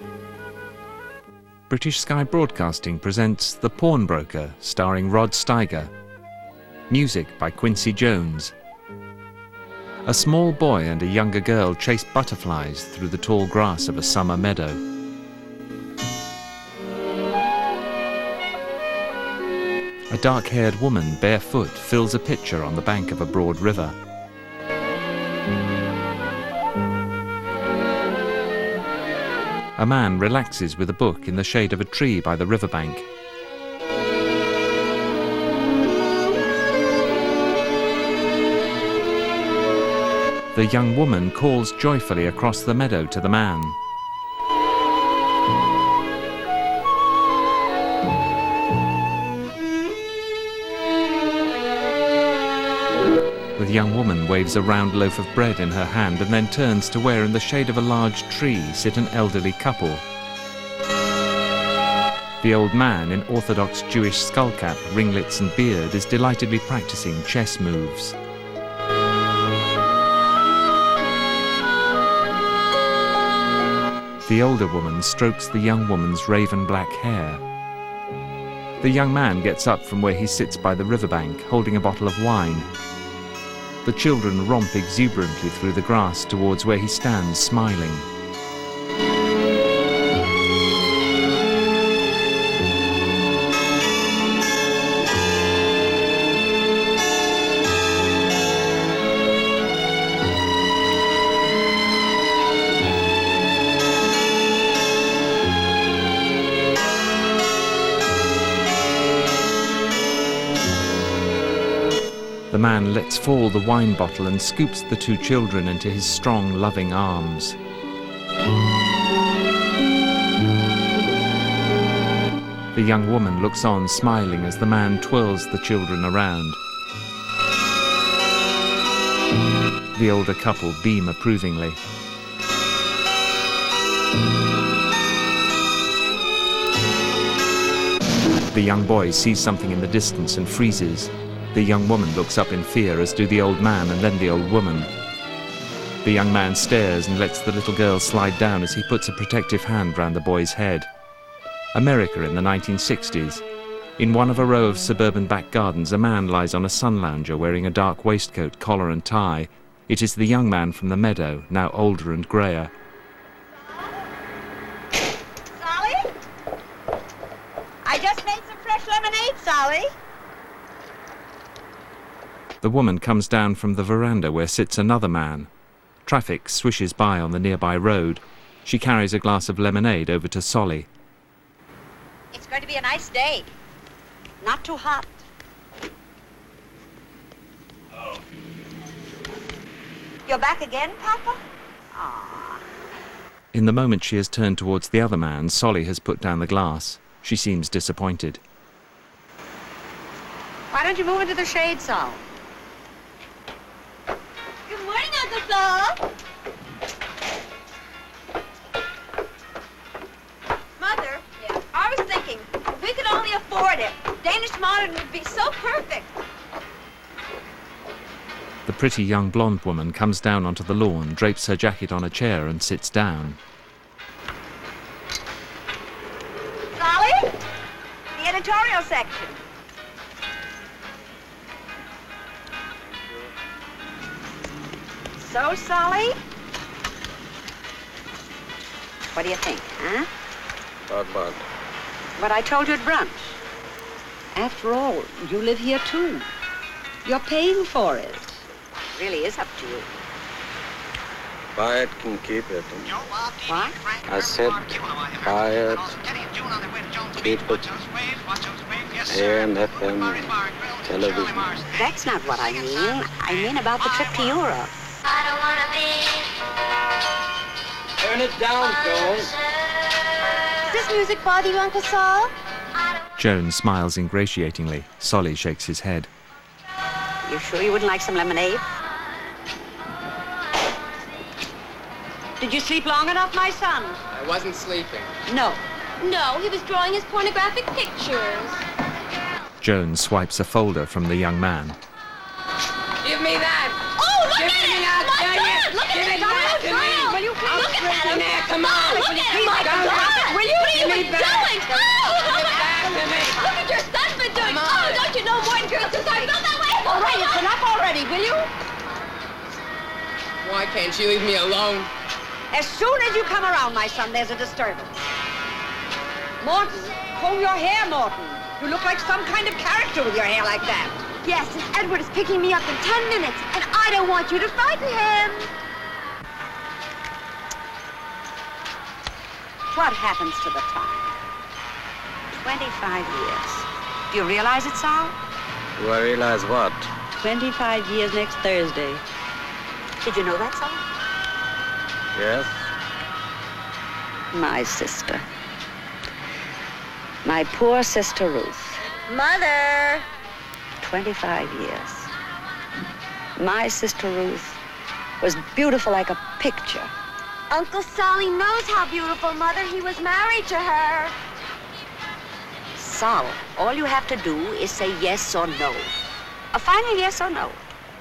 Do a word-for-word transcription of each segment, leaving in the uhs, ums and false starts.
British Sky Broadcasting presents The Pawnbroker, starring Rod Steiger. Music by Quincy Jones. A small boy and a younger girl chase butterflies through the tall grass of a summer meadow. A dark-haired woman, barefoot, fills a pitcher on the bank of a broad river. A man relaxes with a book in the shade of a tree by the riverbank. The young woman calls joyfully across the meadow to the man. The young woman waves a round loaf of bread in her hand and then turns to where in the shade of a large tree sit an elderly couple. The old man in Orthodox Jewish skullcap, ringlets and beard is delightedly practicing chess moves. The older woman strokes the young woman's raven black hair. The young man gets up from where he sits by the riverbank, holding a bottle of wine. The children romp exuberantly through the grass towards where he stands, smiling. The man lets fall the wine bottle and scoops the two children into his strong, loving arms. The young woman looks on, smiling, as the man twirls the children around. The older couple beam approvingly. The young boy sees something in the distance and freezes. The young woman looks up in fear, as do the old man and then the old woman. The young man stares and lets the little girl slide down as he puts a protective hand round the boy's head. America in the nineteen sixties. In one of a row of suburban back gardens, a man lies on a sun lounger wearing a dark waistcoat, collar and tie. It is the young man from the meadow, now older and greyer. Solly? I just made some fresh lemonade, Solly. The woman comes down from the veranda where sits another man. Traffic swishes by on the nearby road. She carries a glass of lemonade over to Solly. It's going to be a nice day. Not too hot. Oh. You're back again, Papa? Aww. In the moment she has turned towards the other man, Solly has put down the glass. She seems disappointed. Why don't you move into the shade, Sol? Good morning, Uncle Sol. Mother, yeah. I was thinking, if we could only afford it, Danish modern would be so perfect. The pretty young blonde woman comes down onto the lawn, drapes her jacket on a chair and sits down. Solly? The editorial section. So, Solly? What do you think, huh? About what? What I told you at brunch. After all, you live here too. You're paying for it. It really is up to you. Buy it can keep it. What? I said buy it, keep it, A M, F M, television. That's not what I mean. I mean about the trip to Europe. I don't wanna be. Turn it down, Jones. Does this music bother you, Uncle Sol? Jones smiles ingratiatingly. Solly shakes his head. You sure you wouldn't like some lemonade? Did you sleep long enough, my son? I wasn't sleeping. No. No, he was drawing his pornographic pictures. Jones swipes a folder from the young man. Give me that! Oh, look Give at me it! that, My dang God, it! look Give at it it! back Donald to me! Trump! Will you please I'll look at straighten that? there. Come on! Look Will you at it! please My calm God, you doing? Oh! Back to me. Look at your son been doing. Oh, don't you know more than girls since I felt that way? All right, it's enough already, will you? Why can't you leave me alone? As soon as you come around, my son, there's a disturbance. Morton, comb your hair, Morton. You look like some kind of character with your hair like that. Yes, and Edward is picking me up in ten minutes, and I don't want you to frighten him. What happens to the time? twenty-five years. Do you realize it, Sal? Do I realize what? twenty-five years next Thursday. Did you know that, Sal? Yes? My sister. My poor sister Ruth. Mother. twenty-five years. My sister Ruth was beautiful like a picture. Uncle Solly knows how beautiful, Mother. He was married to her. Sal, all you have to do is say yes or no. A final yes or no.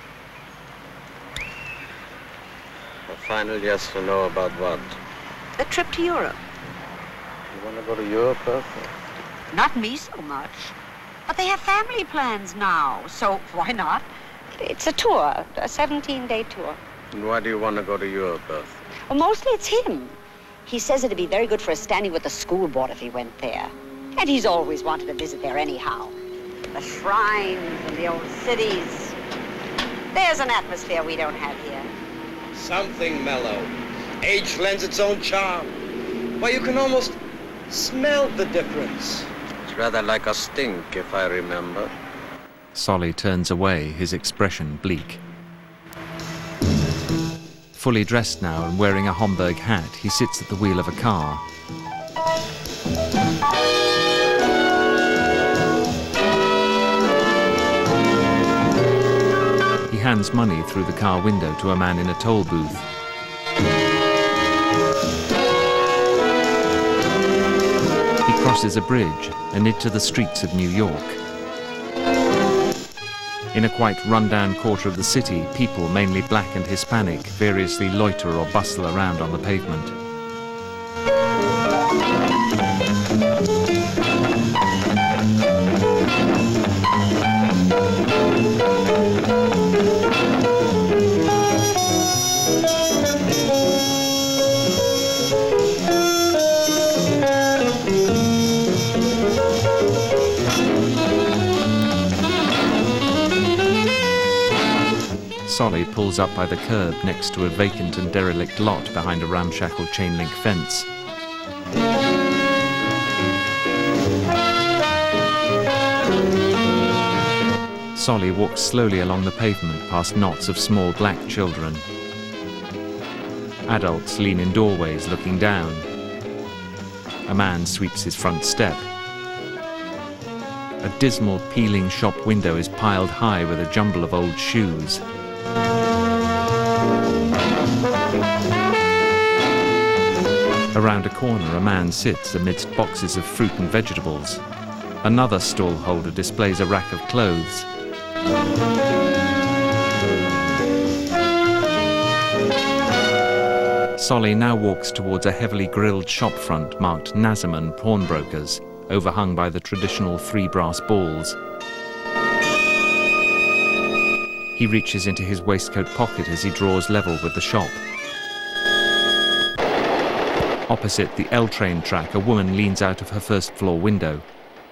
A final yes or no about what? A trip to Europe. You want to go to Europe, Bertha? Not me so much. But they have family plans now, so why not? It's a tour, a seventeen-day tour. And why do you want to go to Europe, Bertha? Well, mostly it's him. He says it'd be very good for his standing with the school board if he went there. And he's always wanted to visit there anyhow. The shrines and the old cities. There's an atmosphere we don't have here. Something mellow. Age lends its own charm. Why, you can almost smell the difference. It's rather like a stink, if I remember. Solly turns away, his expression bleak. Fully dressed now and wearing a Homburg hat, he sits at the wheel of a car. He hands money through the car window to a man in a toll booth. He crosses a bridge and into the streets of New York. In a quite run-down quarter of the city, people, mainly black and Hispanic, variously loiter or bustle around on the pavement. Solly pulls up by the curb next to a vacant and derelict lot behind a ramshackle chain-link fence. Solly walks slowly along the pavement past knots of small black children. Adults lean in doorways looking down. A man sweeps his front step. A dismal, peeling shop window is piled high with a jumble of old shoes. Around a corner, a man sits amidst boxes of fruit and vegetables. Another stall holder displays a rack of clothes. Solly now walks towards a heavily grilled shop front marked Nazarman Pawnbrokers, overhung by the traditional three brass balls. He reaches into his waistcoat pocket as he draws level with the shop. Opposite the L train track, a woman leans out of her first floor window.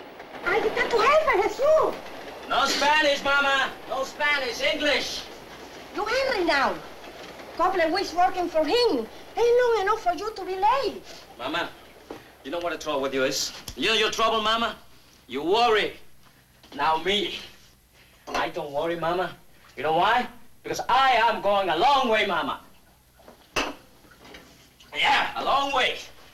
No Spanish, Mama. No Spanish. English. You Henry now. Couple of weeks working for him. Ain't long enough for you to be late. Mama, you know what the trouble with you is? You know your trouble, Mama? You worry. Now me. I don't worry, Mama. You know why? Because I am going a long way, Mama. Yeah, a long way.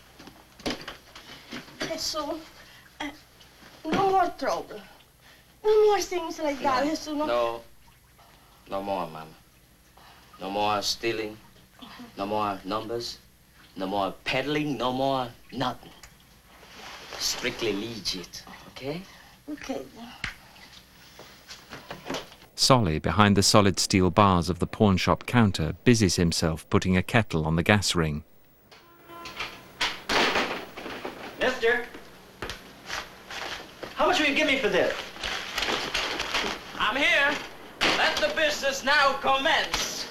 Jesus, uh, no more trouble. No more things like that, No, Jesus. No. no, no more, Mama. No more stealing. No more numbers. No more peddling. No more nothing. Strictly legit, okay? Okay. Solly, behind the solid steel bars of the pawn shop counter, busies himself putting a kettle on the gas ring. Mister, mister. How much will you give me for this? I'm here. Let the business now commence.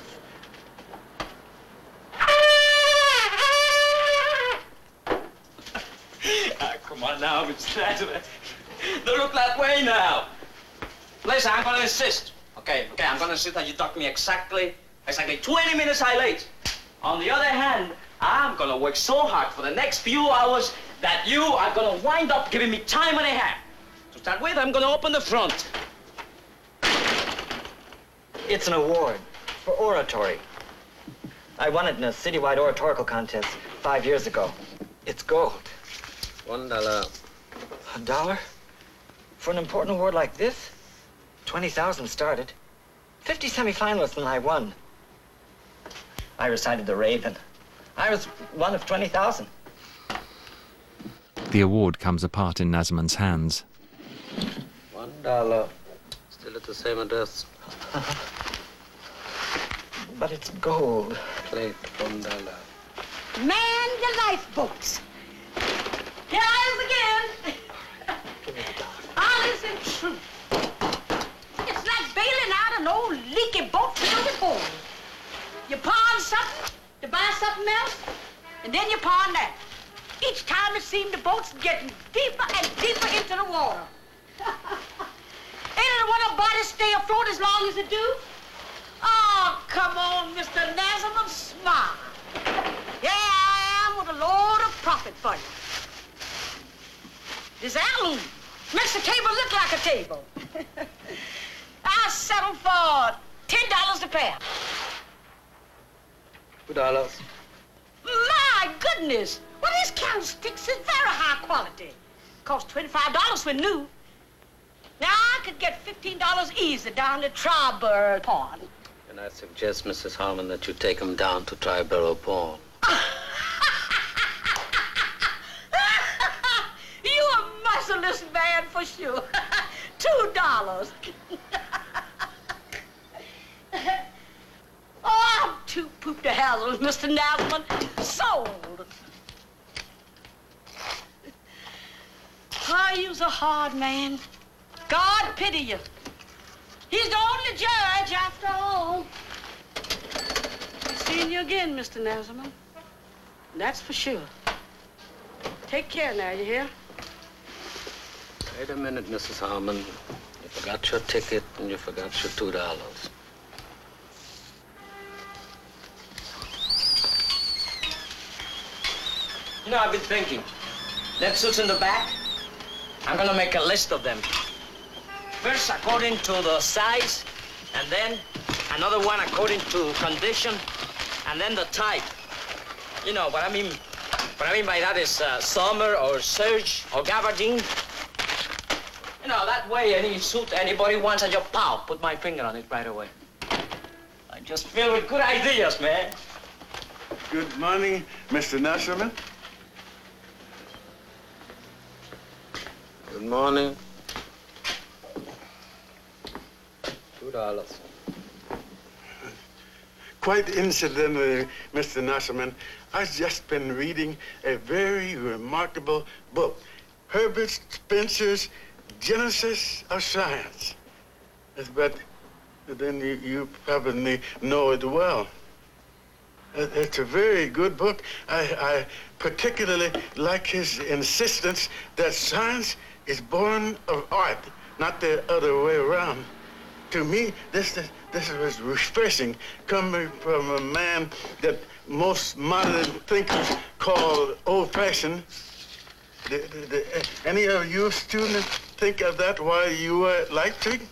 Ah, come on now, Mister Nazareth. Don't look that way now. Listen, I'm gonna insist. Okay, okay, I'm gonna insist that you dock me exactly, exactly twenty minutes high late. On the other hand, I'm gonna work so hard for the next few hours that you are gonna wind up giving me time and a half. To start with, I'm gonna open the front. It's an award for oratory. I won it in a citywide oratorical contest five years ago. It's gold. One dollar. A dollar? For an important award like this? twenty thousand started. fifty semifinalists and I won. I recited The Raven. I was one of twenty thousand. The award comes apart in Nazman's hands. One dollar. Still at the same address. But it's gold. Plate, one dollar. Man your lifeboats. Here I am again. Honest and true. It's like bailing out an old leaky boat filled with holes. You pawn something to buy something else, and then you pawn that. Each time it seemed the boat's getting deeper and deeper into the water. Ain't it want a body stay afloat as long as it do? Oh, come on, Mister Nazareth, smile. Here I am with a load of profit for you. This heirloom makes the table look like a table. I'll settle for ten dollars a pair. Two dollars. My goodness! Well, these candlesticks is very high quality. Cost twenty-five dollars when new. Now, I could get fifteen dollars easy down at Triborough Pawn. And I suggest, Missus Harmon, that you take him down to Triborough Pawn. You a merciless man for sure. Two dollars. Oh, I'm too poop to hassle, Mister Nazman. Sold. Oh, you's a hard man. God pity you. He's the only judge after all. Seeing you again, Mister Nazman. That's for sure. Take care now, you hear? Wait a minute, Missus Harmon. You forgot your ticket and you forgot your two dollars. You know, I've been thinking. That suits in the back, I'm gonna make a list of them. First, according to the size, and then another one according to condition, and then the type. You know, what I mean, what I mean by that is uh, summer or serge or gabardine. You know, that way any suit anybody wants, I just pow, put my finger on it right away. I just feel with good ideas, man. Good morning, Mister Nasserman. Good morning. Two dollars. Quite incidentally, Mister Nasserman, I've just been reading a very remarkable book, Herbert Spencer's Genesis of Science. But then you, you probably know it well. It's a very good book. I, I particularly like his insistence that science is born of art, not the other way around. To me, this, this was refreshing, coming from a man that most modern thinkers call old-fashioned. The, the, the, any of you students think of that while you were at Leipzig?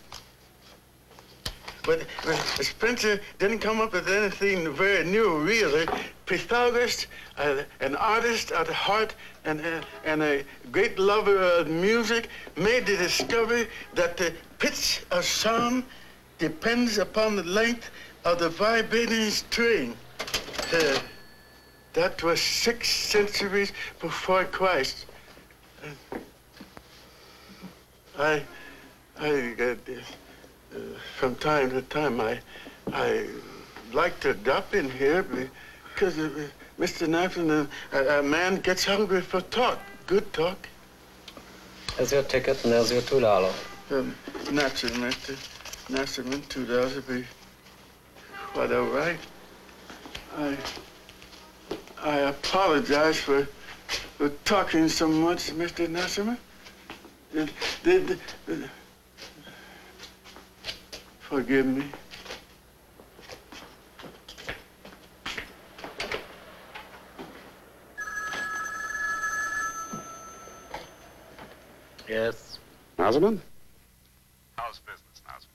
But, but Spencer didn't come up with anything very new, really. Pythagoras, uh, an artist at heart and, uh, and a great lover of music, made the discovery that the pitch of sound depends upon the length of the vibrating string. Uh, that was six centuries before Christ. Uh, I, I, uh, Uh, from time to time, I, I like to drop in here because uh, Mister Nathan, uh, a, a man gets hungry for talk. good talk. There's your ticket and there's your two dollars. Um, naturally, Mister Nasserman, two dollars would be quite all right. I, I apologize for, for talking so much, Mister Nasserman. Did, did, uh, forgive me. Yes. Nasserman? How's business, Nasserman?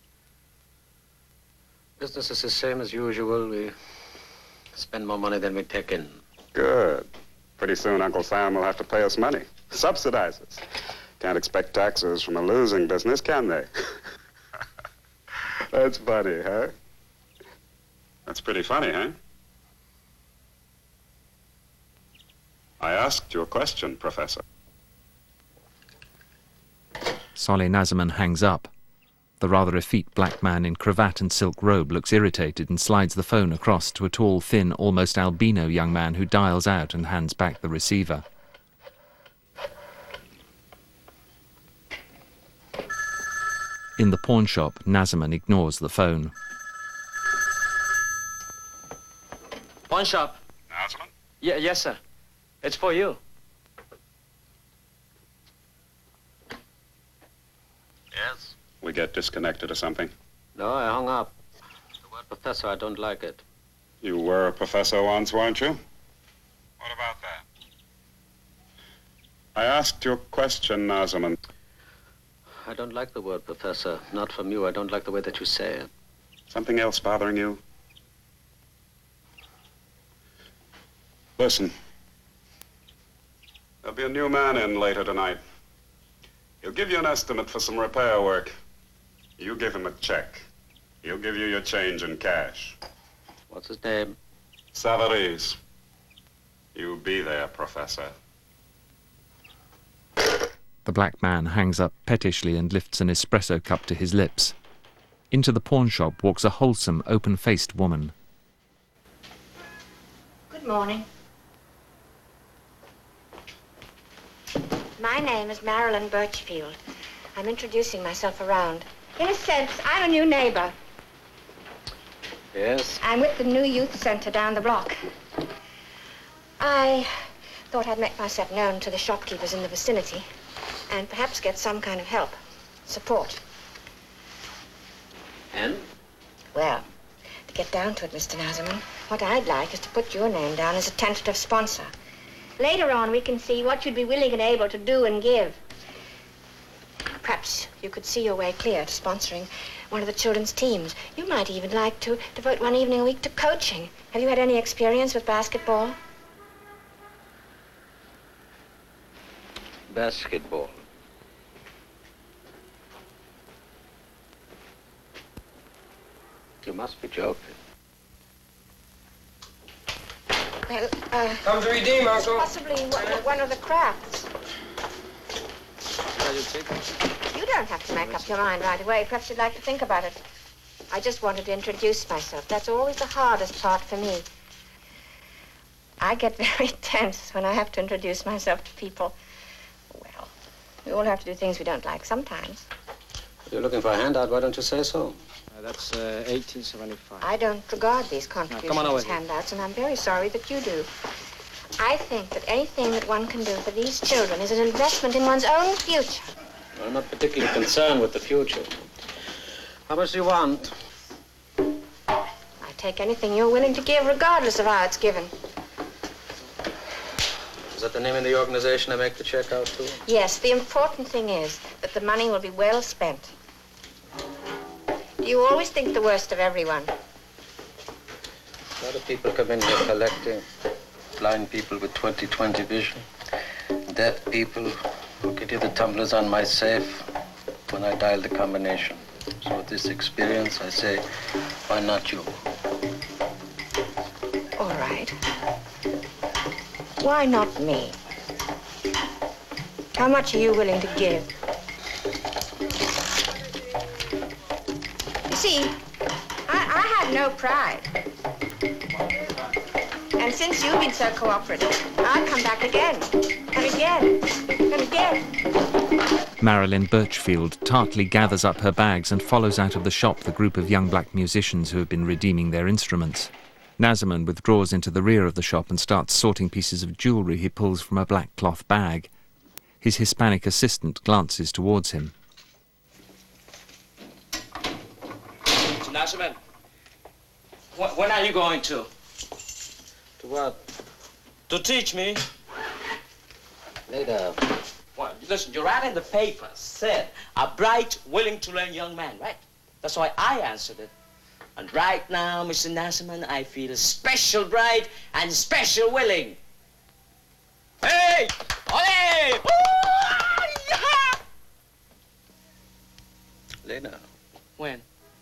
Business is the same as usual. We spend more money than we take in. Good. Pretty soon Uncle Sam will have to pay us money. Subsidize us. Can't expect taxes from a losing business, can they? That's funny, huh? That's pretty funny, huh? I asked you a question, Professor. Solly Nasserman hangs up. The rather effete black man in cravat and silk robe looks irritated and slides the phone across to a tall, thin, almost albino young man who dials out and hands back the receiver. In the pawn shop, Nasserman ignores the phone. Pawn shop? Nasserman? Yeah, yes, sir. It's for you. Yes? We get disconnected or something? No, I hung up. The word professor, I don't like it. You were a professor once, weren't you? What about that? I asked you a question, Nasserman. I don't like the word professor. Not from you. I don't like the way that you say it. Something else bothering you? Listen. There'll be a new man in later tonight. He'll give you an estimate for some repair work. You give him a check. He'll give you your change in cash. What's his name? Savarese. You be there, Professor. The black man hangs up pettishly and lifts an espresso cup to his lips. Into the pawn shop walks a wholesome, open-faced woman. Good morning. My name is Marilyn Birchfield. I'm introducing myself around. In a sense, I'm a new neighbor. Yes? I'm with the new youth center down the block. I thought I'd make myself known to the shopkeepers in the vicinity and perhaps get some kind of help, support. And? Well, to get down to it, Mister Nasserman, what I'd like is to put your name down as a tentative sponsor. Later on, we can see what you'd be willing and able to do and give. Perhaps you could see your way clear to sponsoring one of the children's teams. You might even like to devote one evening a week to coaching. Have you had any experience with basketball? Basketball. You must be joking. Well, uh... Come to redeem, Uncle. Possibly one, one of the crafts. You don't have to make up your mind right away. Perhaps you'd like to think about it. I just wanted to introduce myself. That's always the hardest part for me. I get very tense when I have to introduce myself to people. Well, we all have to do things we don't like sometimes. If you're looking for a handout, why don't you say so? Uh, that's uh, eighteen seventy-five. I don't regard these contributions on over as here. handouts, and I'm very sorry that you do. I think that anything that one can do for these children is an investment in one's own future. Well, I'm not particularly concerned with the future. How much do you want? I take anything you're willing to give, regardless of how it's given. Is that the name of the organization I make the check out to? Yes, the important thing is that the money will be well spent. You always think the worst of everyone. A lot of people come in here collecting. Blind people with twenty twenty vision. Deaf people who could hear the tumblers on my safe when I dial the combination. So with this experience, I say, why not you? All right. Why not me? How much are you willing to give? You see, I, I have no pride. And since since you've been so cooperative, I'll come back again, and again, and again. Marilyn Birchfield tartly gathers up her bags and follows out of the shop the group of young black musicians who have been redeeming their instruments. Nazaman withdraws into the rear of the shop and starts sorting pieces of jewellery he pulls from a black cloth bag. His Hispanic assistant glances towards him. Nazaman, wh when are you going to? To what? To teach me. Later. Well, listen, you read in the paper, said, a bright, willing to learn young man, right? That's why I answered it. And right now, Mister Nazaman, I feel special bright and special willing. Hey! Ole! Ooh, yeah! Later. When?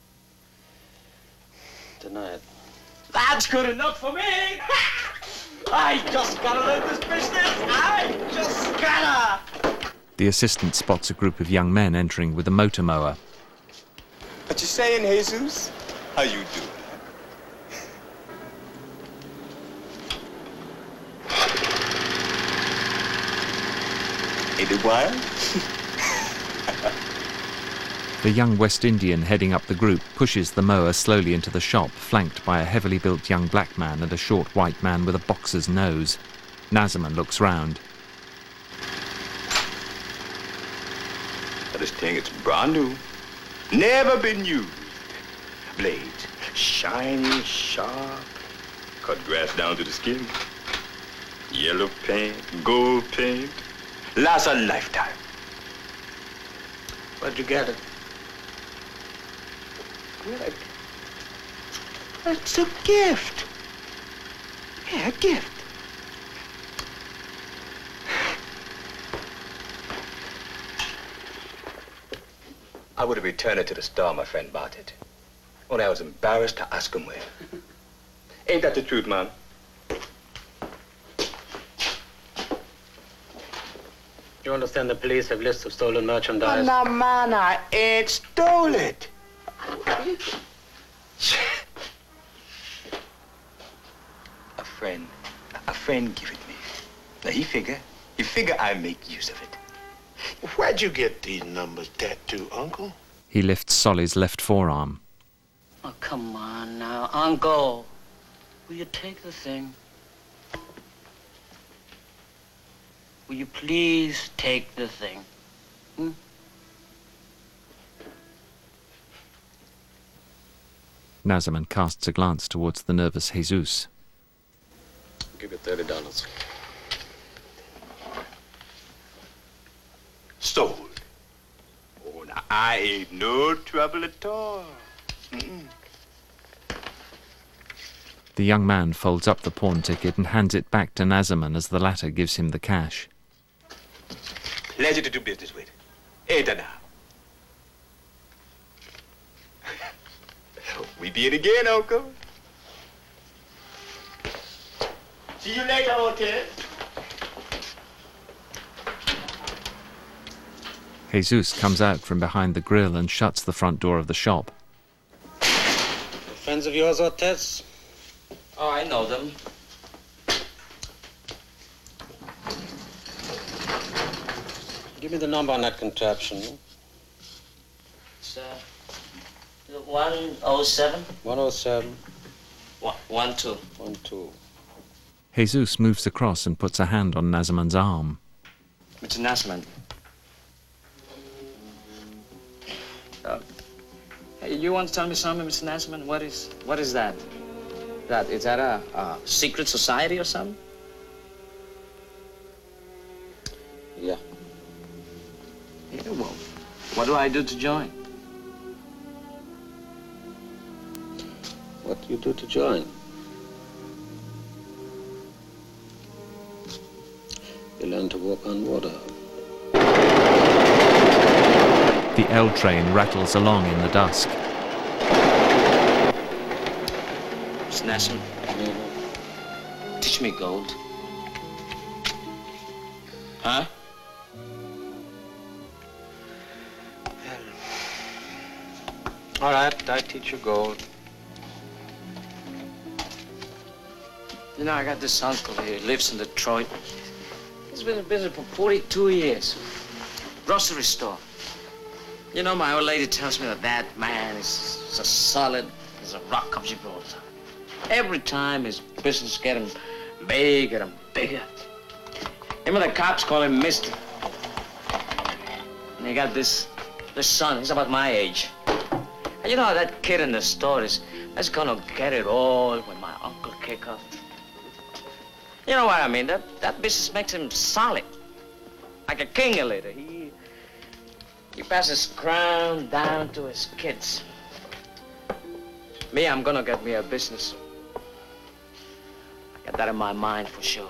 Tonight. That's good enough for me! I just gotta learn this business! I just gotta! The assistant spots a group of young men entering with a motor mower. What you saying, Jesus? How you doing? Ain't it wild? The young West Indian heading up the group pushes the mower slowly into the shop, flanked by a heavily built young black man and a short white man with a boxer's nose. Nazaman looks round. This thing, it's brand new. Never been used. Blades, shiny, sharp. Cut grass down to the skin. Yellow paint, gold paint. Lasts a lifetime. Where'd you get it? Well, it's a gift. Yeah, a gift. I would have returned it to the store my friend bought it. Only I was embarrassed to ask him where. Ain't that the truth, man? You understand the police have lists of stolen merchandise? Oh, no, man, I ain't stole it. A friend, a friend give it me. Now, he figure, he figure I make use of it. Where'd you get these numbers tattooed, Uncle? He lifts Solly's left forearm. Oh, come on now, Uncle. Will you take the thing? Will you please take the thing? Hmm? Nazaman casts a glance towards the nervous Jesus. I'll give you thirty dollars. Sold. Oh, now, I ain't no trouble at all. Mm-mm. The young man folds up the pawn ticket and hands it back to Nazaman as the latter gives him the cash. Pleasure to do business with. Ain't it now? We did again, Uncle. See you later, okay? Jesus comes out from behind the grill and shuts the front door of the shop. Friends of yours, Ortiz? Oh, I know them. Give me the number on that contraption. It's, uh, one oh seven? one oh seven. One, one two. One two. Jesus moves across and puts a hand on Nazaman's arm. Mister Nazaman. Uh, hey, you want to tell me something, Mister Nazaman? What is, what is that? That, is that a, a secret society or something? Yeah. Yeah, well, what do I do to join? What do you do to join? You learn to walk on water. The L train rattles along in the dusk. Mister Nazaman, teach me gold. Huh? All right, I teach you gold. You know, I got this uncle here. He lives in Detroit. He's been in business for forty-two years. Grocery store. You know, my old lady tells me that that man is as solid as a rock of Gibraltar. Every time his business is getting bigger and bigger. Even the cops call him Mister. And he got this, this son. He's about my age. And you know, that kid in the store is, is gonna get it all when my uncle kick off. You know what I mean? That, that business makes him solid. Like a king a little. He, he passes crown down to his kids. Me, I'm gonna get me a business. I got that in my mind for sure.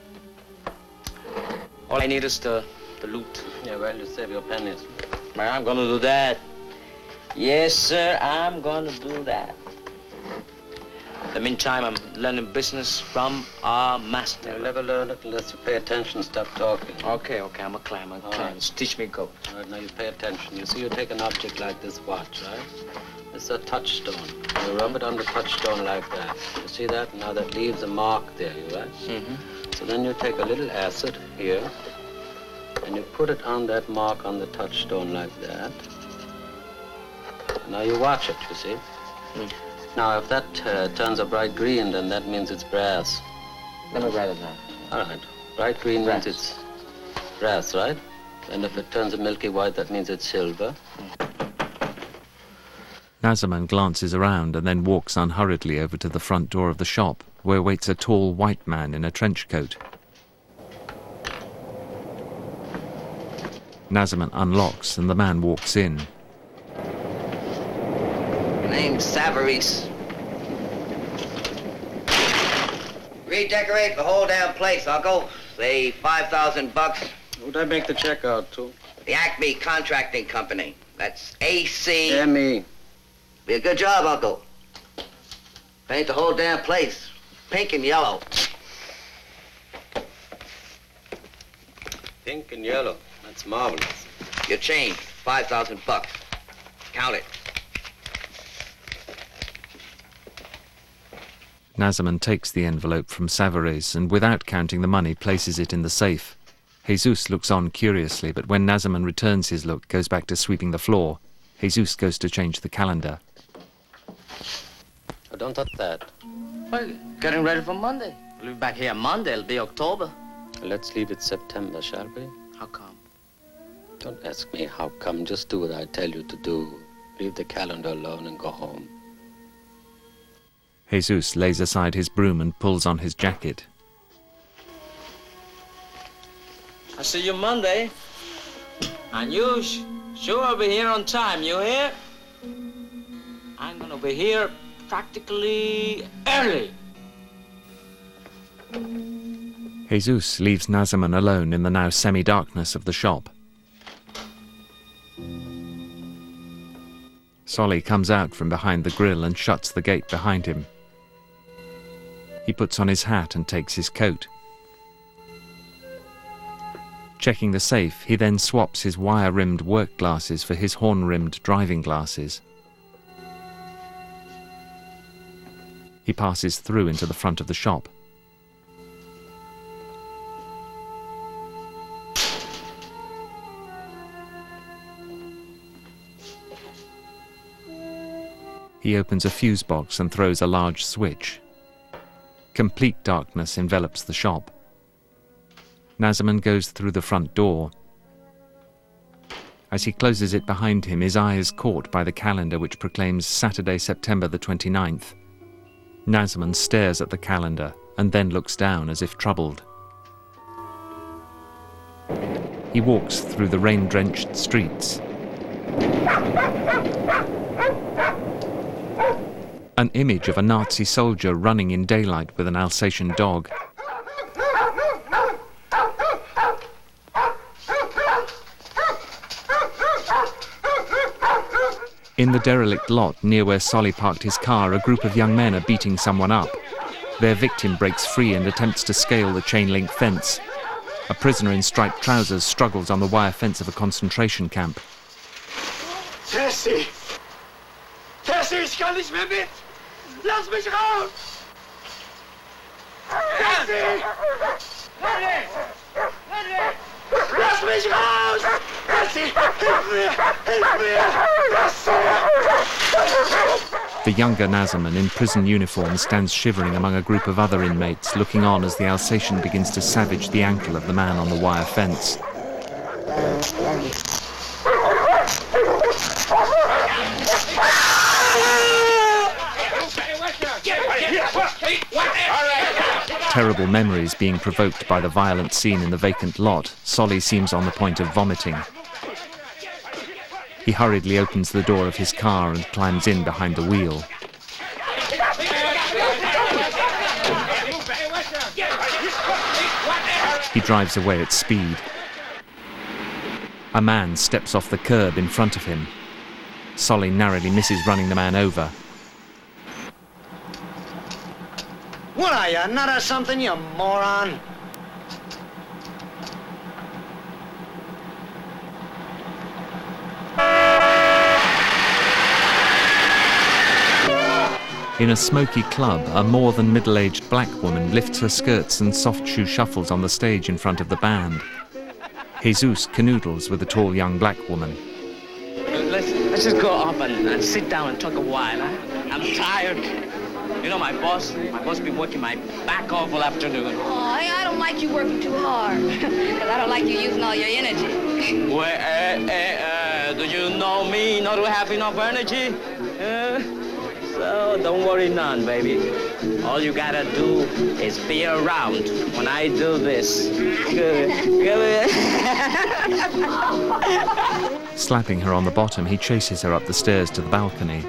All I need is the, the loot. Yeah, well, you save your pennies. Man, I'm gonna do that. Yes, sir, I'm gonna do that. In the meantime, I'm learning business from our master. You'll never learn it unless you pay attention, stop talking. Okay, okay, I'm a clam, I'm a clam. Right. Just teach me go. All right, now you pay attention. You see, you take an object like this watch, right? It's a touchstone. You rub it on the touchstone like that. You see that? Now that leaves a mark there, right? Mm-hmm. So then you take a little acid here, and you put it on that mark on the touchstone like that. Now you watch it, you see? Mm. Now, if that uh, turns a bright green, then that means it's brass. Let me write it down. All right. Bright green Brass. means it's brass, right? And if it turns a milky white, that means it's silver. Nazarman glances around and then walks unhurriedly over to the front door of the shop, where waits a tall white man in a trench coat. Nazarman unlocks and the man walks in. Name's Savarese. Redecorate the whole damn place. I'll go, say, five thousand bucks. Who'd I make the check out to? The Acme Contracting Company. That's A C. M E. Be a good job, Uncle. Paint the whole damn place. Pink and yellow. Pink and yellow. That's marvelous. Your change, five thousand bucks. Count it. Nazarman takes the envelope from Savarese and, without counting the money, places it in the safe. Jesus looks on curiously, but when Nazarman returns his look, goes back to sweeping the floor. Jesus goes to change the calendar. Oh, don't touch that. Well, getting ready for Monday. We'll be back here Monday. It'll be October. Let's leave it September, shall we? How come? Don't ask me how come. Just do what I tell you to do. Leave the calendar alone and go home. Jesus lays aside his broom and pulls on his jacket. I'll see you Monday. And you sh sure will be here on time, you hear? I'm gonna be here practically early. Jesus leaves Nazarman alone in the now semi-darkness of the shop. Solly comes out from behind the grill and shuts the gate behind him. He puts on his hat and takes his coat. Checking the safe, he then swaps his wire-rimmed work glasses for his horn-rimmed driving glasses. He passes through into the front of the shop. He opens a fuse box and throws a large switch. Complete darkness envelops the shop. Nazarman goes through the front door. As he closes it behind him, his eye is caught by the calendar which proclaims Saturday, September the twenty-ninth. Nazarman stares at the calendar and then looks down as if troubled. He walks through the rain-drenched streets. An image of a Nazi soldier running in daylight with an Alsatian dog. In the derelict lot near where Solly parked his car, a group of young men are beating someone up. Their victim breaks free and attempts to scale the chain-link fence. A prisoner in striped trousers struggles on the wire fence of a concentration camp. Tessie! Tessie, ich kann nicht mehr mit! Lass mich raus! The younger Nazarman in prison uniform stands shivering among a group of other inmates, looking on as the Alsatian begins to savage the ankle of the man on the wire fence. Terrible memories being provoked by the violent scene in the vacant lot, Solly seems on the point of vomiting. He hurriedly opens the door of his car and climbs in behind the wheel. He drives away at speed. A man steps off the curb in front of him. Solly narrowly misses running the man over. What are you, a nut or something, you moron? In a smoky club, a more than middle-aged black woman lifts her skirts and soft shoe shuffles on the stage in front of the band. Jesus canoodles with a tall young black woman. Let's, let's just go up and, and sit down and talk a while. Huh? I'm tired. You know, my boss, my boss been working my back off all afternoon. Oh, hey, I don't like you working too hard. Because I don't like you using all your energy. Well, uh, uh, uh, do you know me not to have enough energy? Uh, so don't worry none, baby. All you gotta do is be around when I do this. Slapping her on the bottom, he chases her up the stairs to the balcony.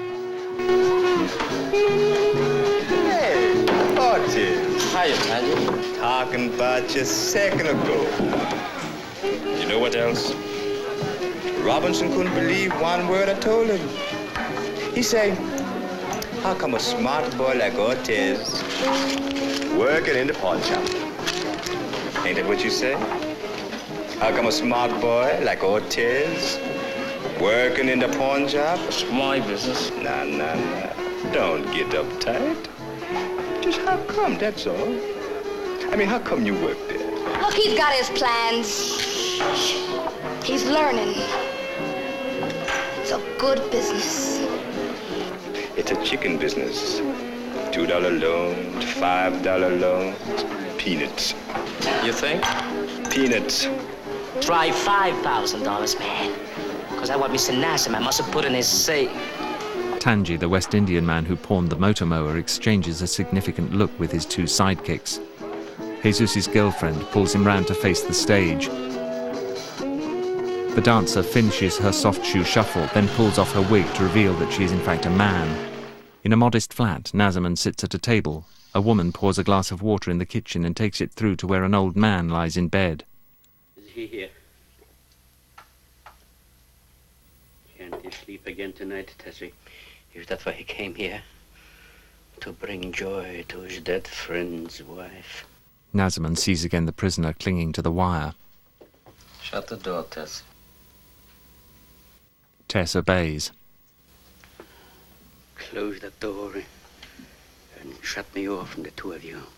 Hiya, Magic. Talking about you a second ago. You know what else? Robinson couldn't believe one word I told him. He said, how come a smart boy like Ortiz working in the pawn shop? Ain't that what you say? How come a smart boy like Ortiz working in the pawn shop? It's my business. Nah, nah, nah. Don't get uptight. Just how come, that's all. I mean, how come you work there? Look, he's got his plans. He's learning. It's a good business. It's a chicken business. Two dollar loans, five dollar loans, peanuts. You think? Peanuts. Try five thousand dollars, man. Because that's what Mister Nassim must have put in his safe. Tanji, the West Indian man who pawned the motor mower, exchanges a significant look with his two sidekicks. Jesus' girlfriend pulls him round to face the stage. The dancer finishes her soft shoe shuffle, then pulls off her wig to reveal that she is in fact a man. In a modest flat, Nazarman sits at a table. A woman pours a glass of water in the kitchen and takes it through to where an old man lies in bed. Is he here? Can't he sleep again tonight, Tessie? If that's why he came here, to bring joy to his dead friend's wife. Nazarman sees again the prisoner clinging to the wire. Shut the door, Tess. Tess obeys. Close that door and shut me off from the two of you.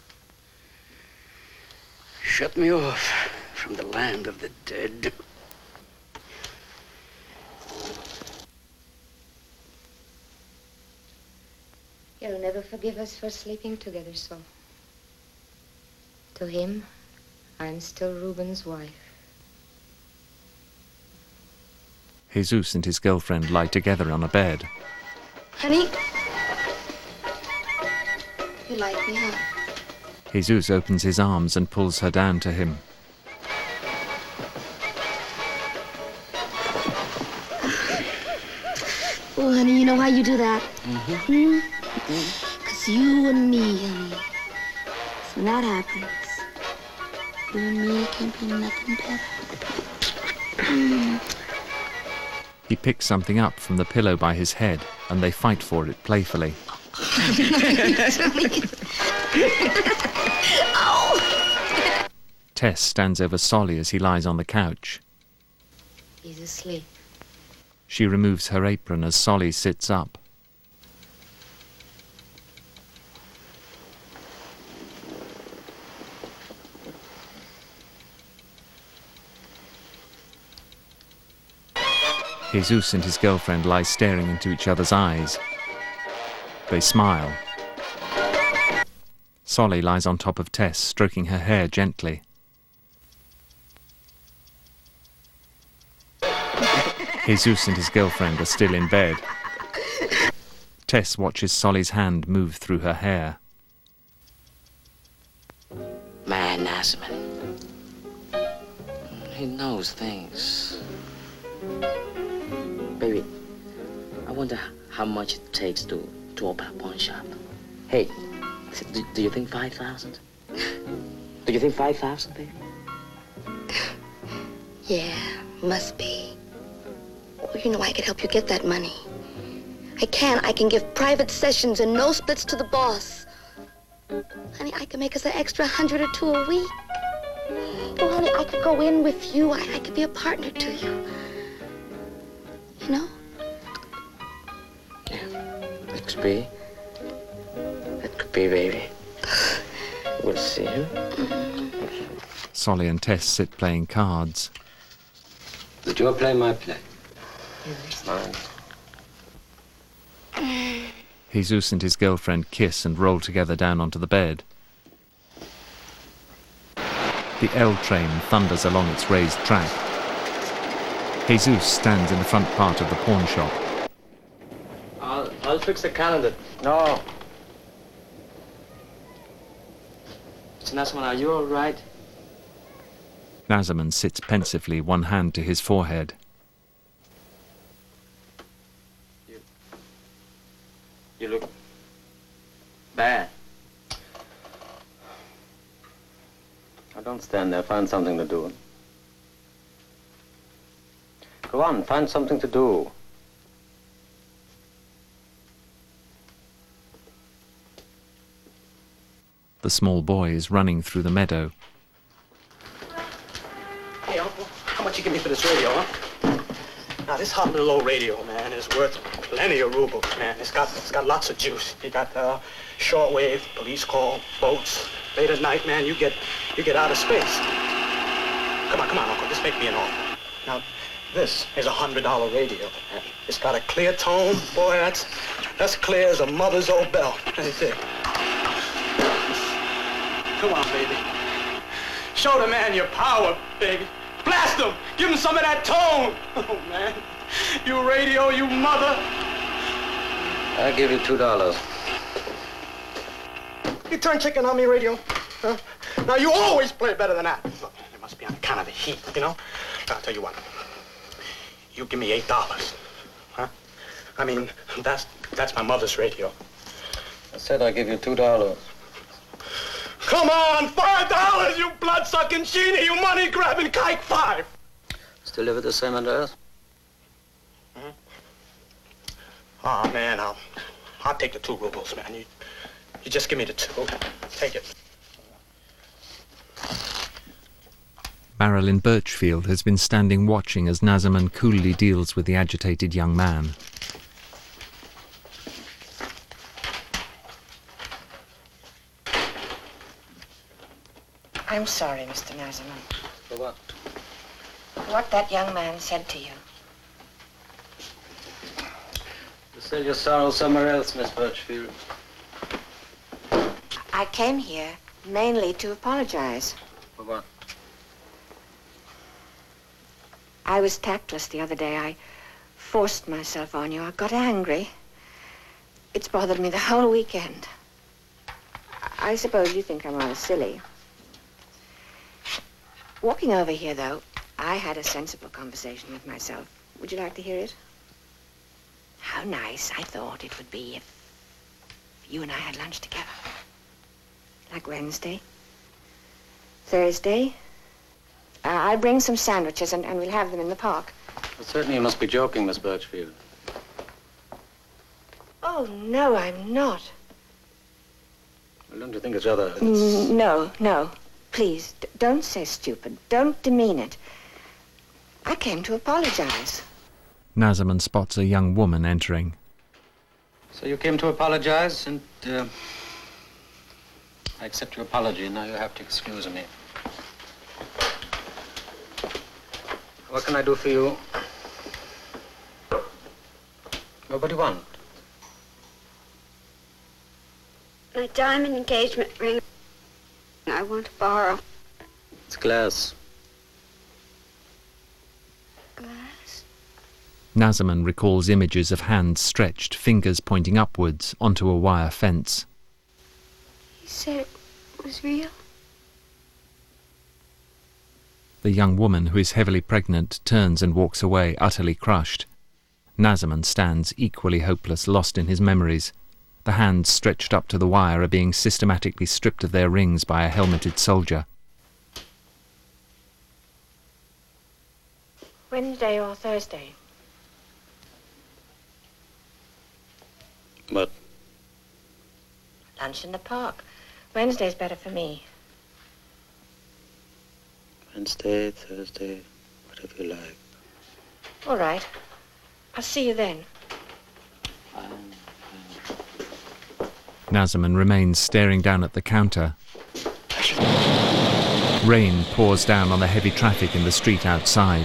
Shut me off from the land of the dead. He'll never forgive us for sleeping together so. To him, I'm still Reuben's wife. Jesus and his girlfriend lie together on a bed. Honey? You like me, huh? Jesus opens his arms and pulls her down to him. Oh, honey, you know why you do that? Mm-hmm. Hmm? Because you and me, honey. So when that happens, you and me can be nothing better. He picks something up from the pillow by his head, and they fight for it playfully. Oh! Tess stands over Solly as he lies on the couch. He's asleep. She removes her apron as Solly sits up. Jesus and his girlfriend lie staring into each other's eyes. They smile. Solly lies on top of Tess, stroking her hair gently. Jesus and his girlfriend are still in bed. Tess watches Solly's hand move through her hair. Man, Nazman. He knows things. Baby, I wonder how much it takes to, to open a pawn shop. Hey, do, do you think five thousand? Do you think five thousand, baby? Yeah, must be. Well, you know I can help you get that money. I can. I can give private sessions and no splits to the boss. Honey, I can make us an extra hundred or two a week. Oh, honey, I could go in with you. I, I could be a partner to you. You know? Yeah, it could be. It could be, baby. We'll see. Solly and Tess sit playing cards. Did you play my play? Mine. Jesus and his girlfriend kiss and roll together down onto the bed. The L train thunders along its raised track. Jesus stands in the front part of the pawn shop. I'll, I'll fix the calendar. No. Mister Nazman, are you all right? Nazman sits pensively, one hand to his forehead. You, you look bad. Now don't stand there. Find something to do. Go on, find something to do. The small boy is running through the meadow. Hey, Uncle, how much you give me for this radio, huh? Now, this hot little old radio, man, is worth plenty of rubles, man. It's got, it's got lots of juice. You got uh, shortwave, police call, boats. Late at night, man, you get, you get out of space. Come on, come on, Uncle, just make me an offer. Now, this is a hundred dollar radio. Man. It's got a clear tone, boy. That's, that's clear as a mother's old bell. Let me see. Come on, baby. Show the man your power, baby. Blast him! Give him some of that tone! Oh, man. You radio, you mother. I'll give you two dollars. You turn chicken on me, radio. Huh? Now, you always play better than that. Look, it must be on account of the heat, you know? I'll tell you what. You give me eight dollars. Huh? I mean, that's, that's my mother's radio. I said I'll give you two dollars. Come on, five dollars, you blood-sucking sheeny, you money-grabbing kike, five. Still live at the same address? Hmm? Oh, man, I'll, I'll take the two rubles, man. You, you just give me the two. Take it. Marilyn Birchfield has been standing watching as Nazman coolly deals with the agitated young man. I'm sorry, Mister Nazman, For what? for what that young man said to you. You sell your sorrow somewhere else, Miss Birchfield. I came here mainly to apologize. For what? I was tactless the other day. I forced myself on you. I got angry. It's bothered me the whole weekend. I suppose you think I'm rather silly. Walking over here, though, I had a sensible conversation with myself. Would you like to hear it? How nice I thought it would be if you and I had lunch together. Like Wednesday, Thursday. Uh, I'll bring some sandwiches and, and we'll have them in the park. Well, certainly you must be joking, Miss Birchfield. Oh, no, I'm not. Well, don't you think it's rather... Mm, no, no. Please, d don't say stupid. Don't demean it. I came to apologize. Nazman spots a young woman entering. So you came to apologize, and uh, I accept your apology, and now you have to excuse me. What can I do for you? What do you want? My diamond engagement ring. I want to borrow. It's glass. Glass? Nazarman recalls images of hands stretched, fingers pointing upwards onto a wire fence. You said it was real? The young woman, who is heavily pregnant, turns and walks away, utterly crushed. Nazarman stands equally hopeless, lost in his memories. The hands stretched up to the wire are being systematically stripped of their rings by a helmeted soldier. Wednesday or Thursday? What? Lunch in the park. Wednesday's better for me. Wednesday, Thursday, whatever you like. All right. I'll see you then. Nazarman remains staring down at the counter. Rain pours down on the heavy traffic in the street outside.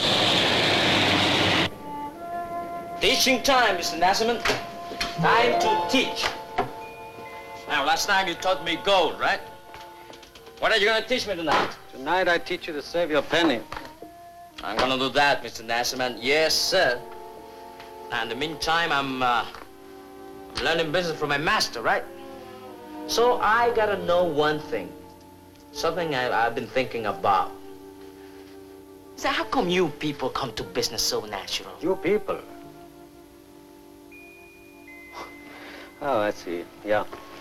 Teaching time, Mister Nazarman. Time to teach. Now, last night you taught me gold, right? What are you going to teach me tonight? Tonight I teach you to save your penny. I'm going to do that, Mister Nazarman. Yes, sir. Now, in the meantime, I'm, uh, I'm learning business from my master, right? So I got to know one thing. Something I, I've been thinking about. So how come you people come to business so natural? You people? Oh, I see. Yeah.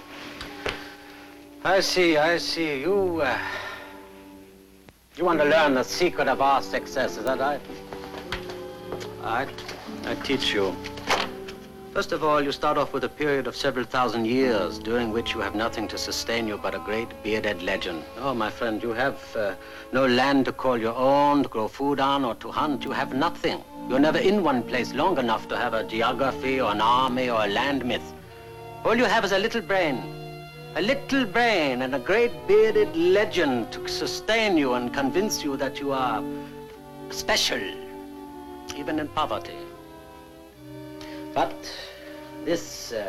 I see, I see. You, uh, you want to learn the secret of our success, is that right? All right. I teach you. First of all, you start off with a period of several thousand years, during which you have nothing to sustain you but a great bearded legend. Oh, my friend, you have uh, no land to call your own, to grow food on, or to hunt. You have nothing. You're never in one place long enough to have a geography, or an army, or a land myth. All you have is a little brain. A little brain and a great bearded legend to sustain you and convince you that you are special, even in poverty. But this, uh,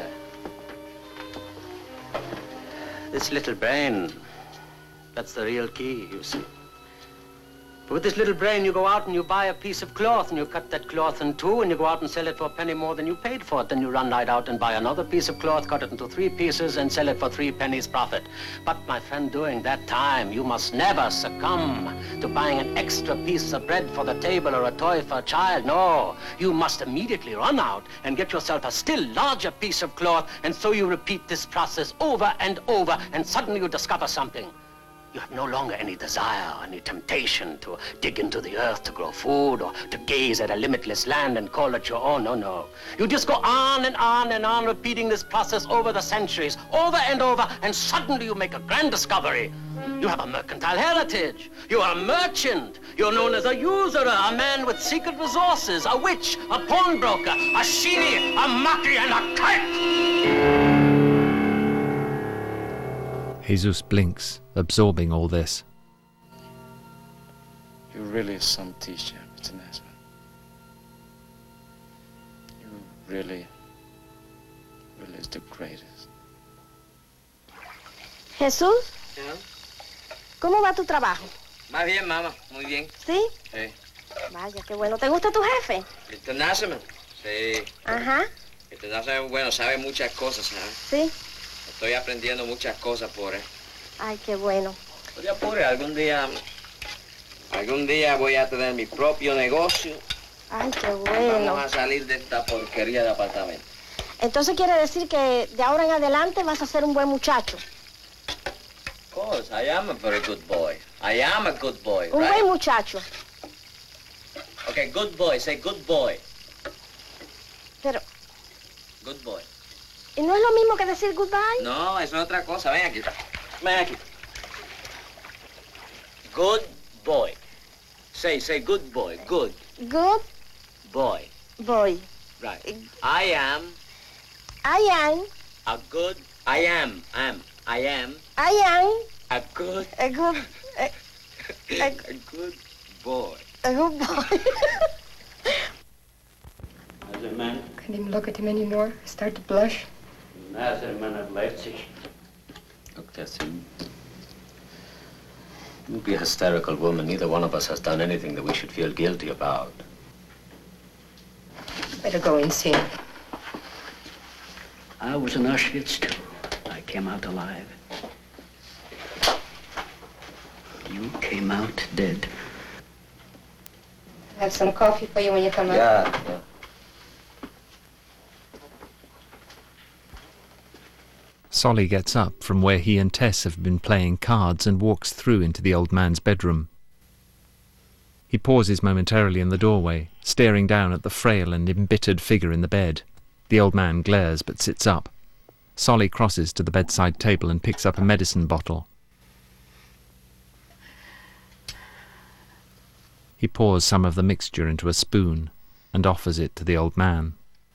this little brain, that's the real key, you see. With this little brain, you go out and you buy a piece of cloth and you cut that cloth in two and you go out and sell it for a penny more than you paid for it. Then you run right out and buy another piece of cloth, cut it into three pieces and sell it for three pennies profit. But, my friend, during that time, you must never succumb to buying an extra piece of bread for the table or a toy for a child. No, you must immediately run out and get yourself a still larger piece of cloth, and so you repeat this process over and over, and suddenly you discover something. You have no longer any desire, any temptation to dig into the earth to grow food or to gaze at a limitless land and call it your own. No, no. You just go on and on and on repeating this process over the centuries, over and over, and suddenly you make a grand discovery. You have a mercantile heritage. You are a merchant. You're known as a usurer, a man with secret resources, a witch, a pawnbroker, a sheenie, a monkey, and a kite. Jesus blinks, absorbing all this. You're really some teacher, Mister Nazarman. You really, really is the greatest. Jesús, ¿Ya? ¿cómo va tu trabajo? Va bien, mamá, muy bien. ¿Sí? Sí. Vaya, qué bueno. ¿Te gusta tu jefe? Mister Nazarman, sí. Ajá, Mister Nazarman, bueno, sabe muchas cosas, ¿sabes? sí. Estoy aprendiendo muchas cosas por él. Ay, qué bueno. No te apures, algún día, algún día voy a tener mi propio negocio. Ay, qué bueno. Vamos a salir de esta porquería de apartamento. Entonces quiere decir que de ahora en adelante vas a ser un buen muchacho. Of course, I am a very good boy. I am a good boy, Un right? buen muchacho. Okay, good boy, say good boy. Pero, Good boy. ¿y no es lo mismo que decir goodbye? No, eso es otra cosa. Ven aquí. Ven aquí. Good boy. Say, say good boy. Good Good boy. boy. Right. I am I am, a good... I am, am. I am I am a good... a good, a, a good boy. a good boy. How's it, man? can't even look at him anymore. I start to blush. Nazarman at Leipzig. Look, Tessie. Don't be a hysterical woman. Neither one of us has done anything that we should feel guilty about. Better go and see him. I was in Auschwitz, too. I came out alive. You came out dead. Have some coffee for you when you come out. Yeah, yeah. Solly gets up from where he and Tess have been playing cards and walks through into the old man's bedroom. He pauses momentarily in the doorway, staring down at the frail and embittered figure in the bed. The old man glares but sits up. Solly crosses to the bedside table and picks up a medicine bottle. He pours some of the mixture into a spoon and offers it to the old man.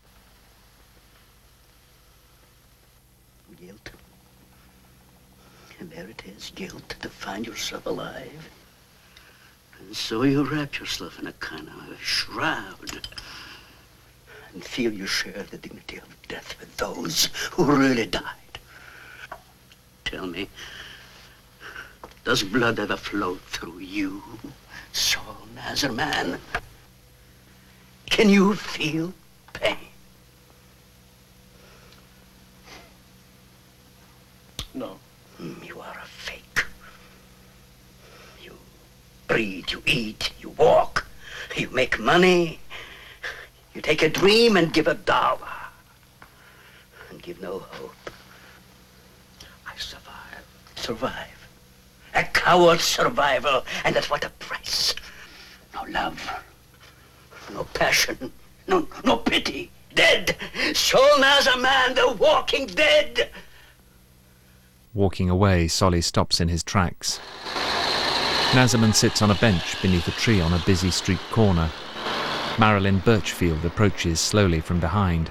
Guilt. And there it is, guilt to find yourself alive. And so you wrap yourself in a kind of shroud and feel you share the dignity of death with those who really died. Tell me, does blood ever flow through you, Saul Nazarman? Can you feel pain? No. You are a fake. You breathe, you eat, you walk, you make money. You take a dream and give a dollar. And give no hope. I survive. Survive. A coward survival. And at what a price. No love. No passion. No, no pity. Dead. Saul Nazarman, the walking dead. Walking away, Solly stops in his tracks. Nazarman sits on a bench beneath a tree on a busy street corner. Marilyn Birchfield approaches slowly from behind.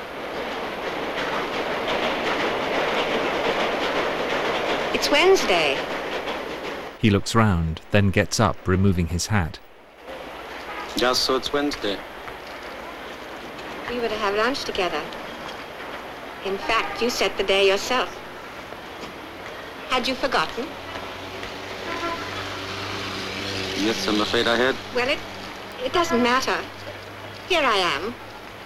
It's Wednesday. He looks round, then gets up, removing his hat. Just so it's Wednesday. We were to have lunch together. In fact, you set the day yourself. Had you forgotten? Yes, I'm afraid I had. Well, it, it doesn't matter. Here I am.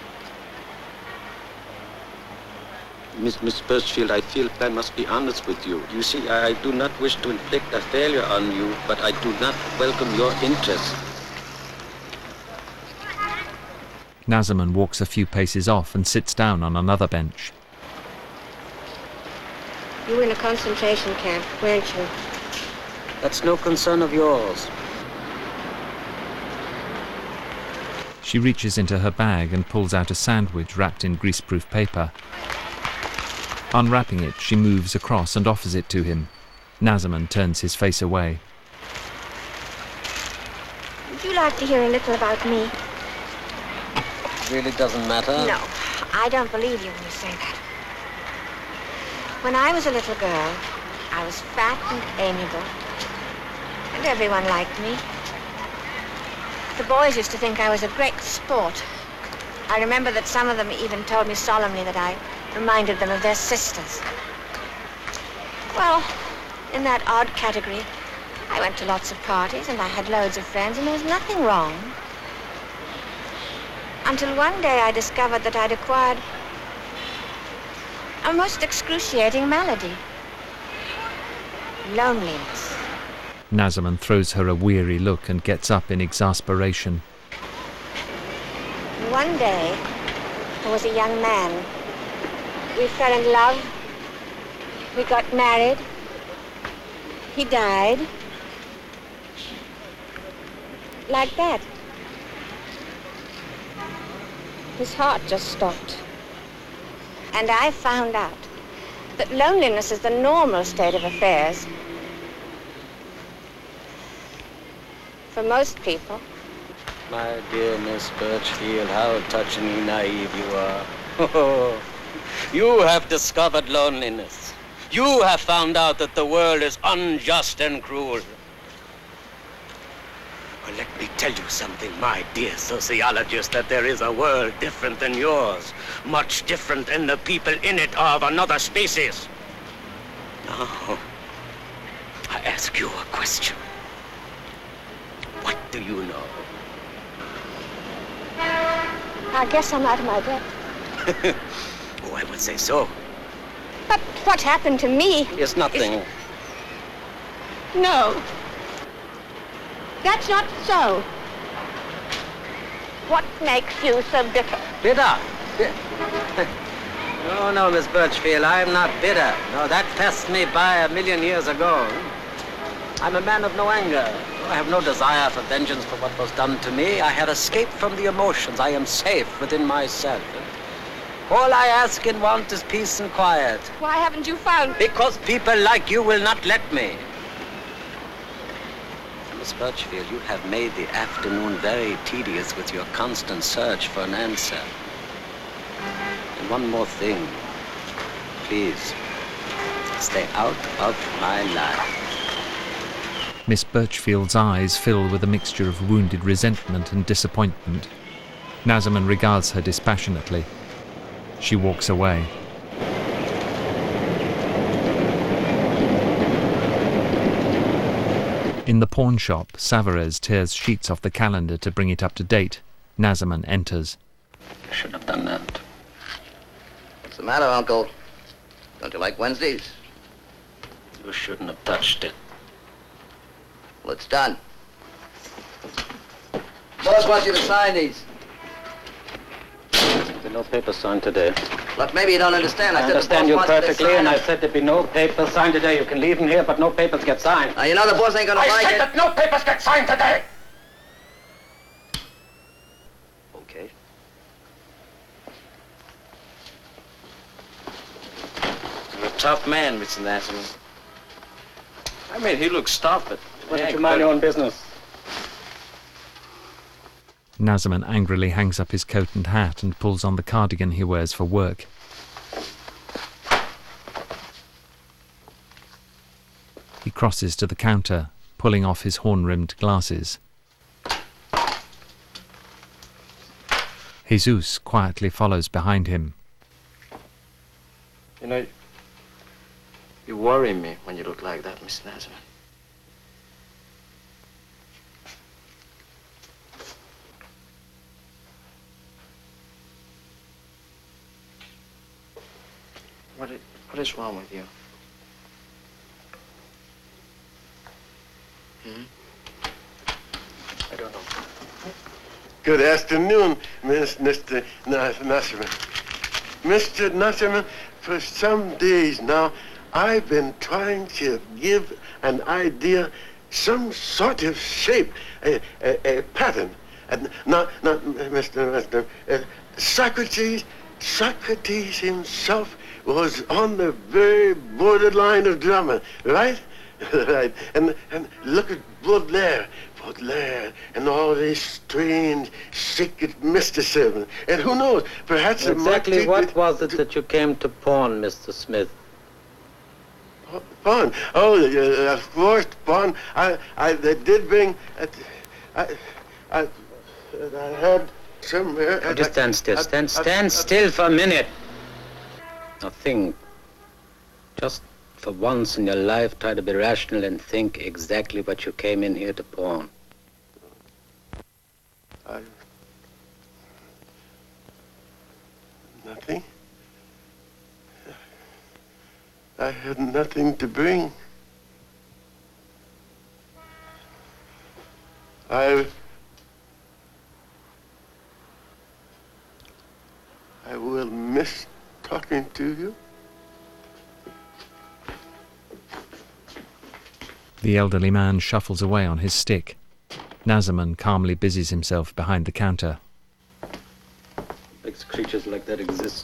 Miss Miss Birchfield, I feel I must be honest with you. You see, I, I do not wish to inflict a failure on you, but I do not welcome your interest. Nazarman walks a few paces off and sits down on another bench. You were in a concentration camp, weren't you? That's no concern of yours. She reaches into her bag and pulls out a sandwich wrapped in greaseproof paper. Unwrapping it, she moves across and offers it to him. Nazarman turns his face away. Would you like to hear a little about me? It really doesn't matter. No, I don't believe you when you say that. When I was a little girl, I was fat and amiable, and everyone liked me. The boys used to think I was a great sport. I remember that some of them even told me solemnly that I reminded them of their sisters. Well, in that odd category, I went to lots of parties and I had loads of friends and there was nothing wrong. Until one day I discovered that I'd acquired a most excruciating malady. Loneliness. Nazarman throws her a weary look and gets up in exasperation. One day, there was a young man. We fell in love. We got married. He died. Like that. His heart just stopped. And I found out that loneliness is the normal state of affairs for most people. My dear Miss Birchfield, how touchingly naive you are. Oh, you have discovered loneliness. You have found out that the world is unjust and cruel. Well, let me tell you something, my dear sociologist, that there is a world different than yours. Much different than the people in it are of another species. Now, I ask you a question. What do you know? I guess I'm out of my depth. Oh, I would say so. But what happened to me? It's nothing. Is... No. That's not so. What makes you so bitter? Bitter? No, no, Miss Birchfield, I'm not bitter. No, that passed me by a million years ago. I'm a man of no anger. I have no desire for vengeance for what was done to me. I have escaped from the emotions. I am safe within myself. All I ask and want is peace and quiet. Why haven't you found... Because people like you will not let me. Miss Birchfield, you have made the afternoon very tedious with your constant search for an answer. And one more thing. Please, stay out of my life. Miss Birchfield's eyes fill with a mixture of wounded resentment and disappointment. Nazarman regards her dispassionately. She walks away. In the pawn shop, Savarez tears sheets off the calendar to bring it up to date. Nazarman enters. I shouldn't have done that. What's the matter, Uncle? Don't you like Wednesdays? You shouldn't have touched it. Well, it's done. Boss wants you to sign these. There'll be no paper signed today. Look, maybe you don't understand. I, I said understand the you boss wants perfectly, to sign and I them. said there'd be no papers signed today. You can leave them here, but no papers get signed. Now, you know the boss ain't gonna I like said it. that no papers get signed today! Okay. You're a tough man, Mister Nazarman. I mean, he looks tough, but... Why don't you mind your own business? Nazarman angrily hangs up his coat and hat and pulls on the cardigan he wears for work. He crosses to the counter, pulling off his horn-rimmed glasses. Jesus quietly follows behind him. You know, you worry me when you look like that, Mister Nazarman. What is, what is wrong with you? Hmm? I don't know. Good afternoon, Miss, Mister Nasserman. Mister Nasserman, for some days now, I've been trying to give an idea, some sort of shape, a, a, a pattern. And not, not Mister Mister Uh, Socrates, Socrates himself was on the very borderline of drama, right? Right. And and look at Baudelaire, Baudelaire, and all this strange, secret mysticism. And who knows? Perhaps it might Exactly take what it- was it that you came to pawn, Mister Smith? Pawn. Oh, uh, of course, pawn. I, I, they did bring. Uh, I, I, I had some. Uh, Oh, just stand still. I- Stand, I- stand I- still for a minute. Now think. Just for once in your life, try to be rational and think exactly what you came in here to pawn. I, nothing. I had nothing to bring. I... I will miss talking to you. The elderly man shuffles away on his stick. Nazarman calmly busies himself behind the counter. Makes creatures like that exist.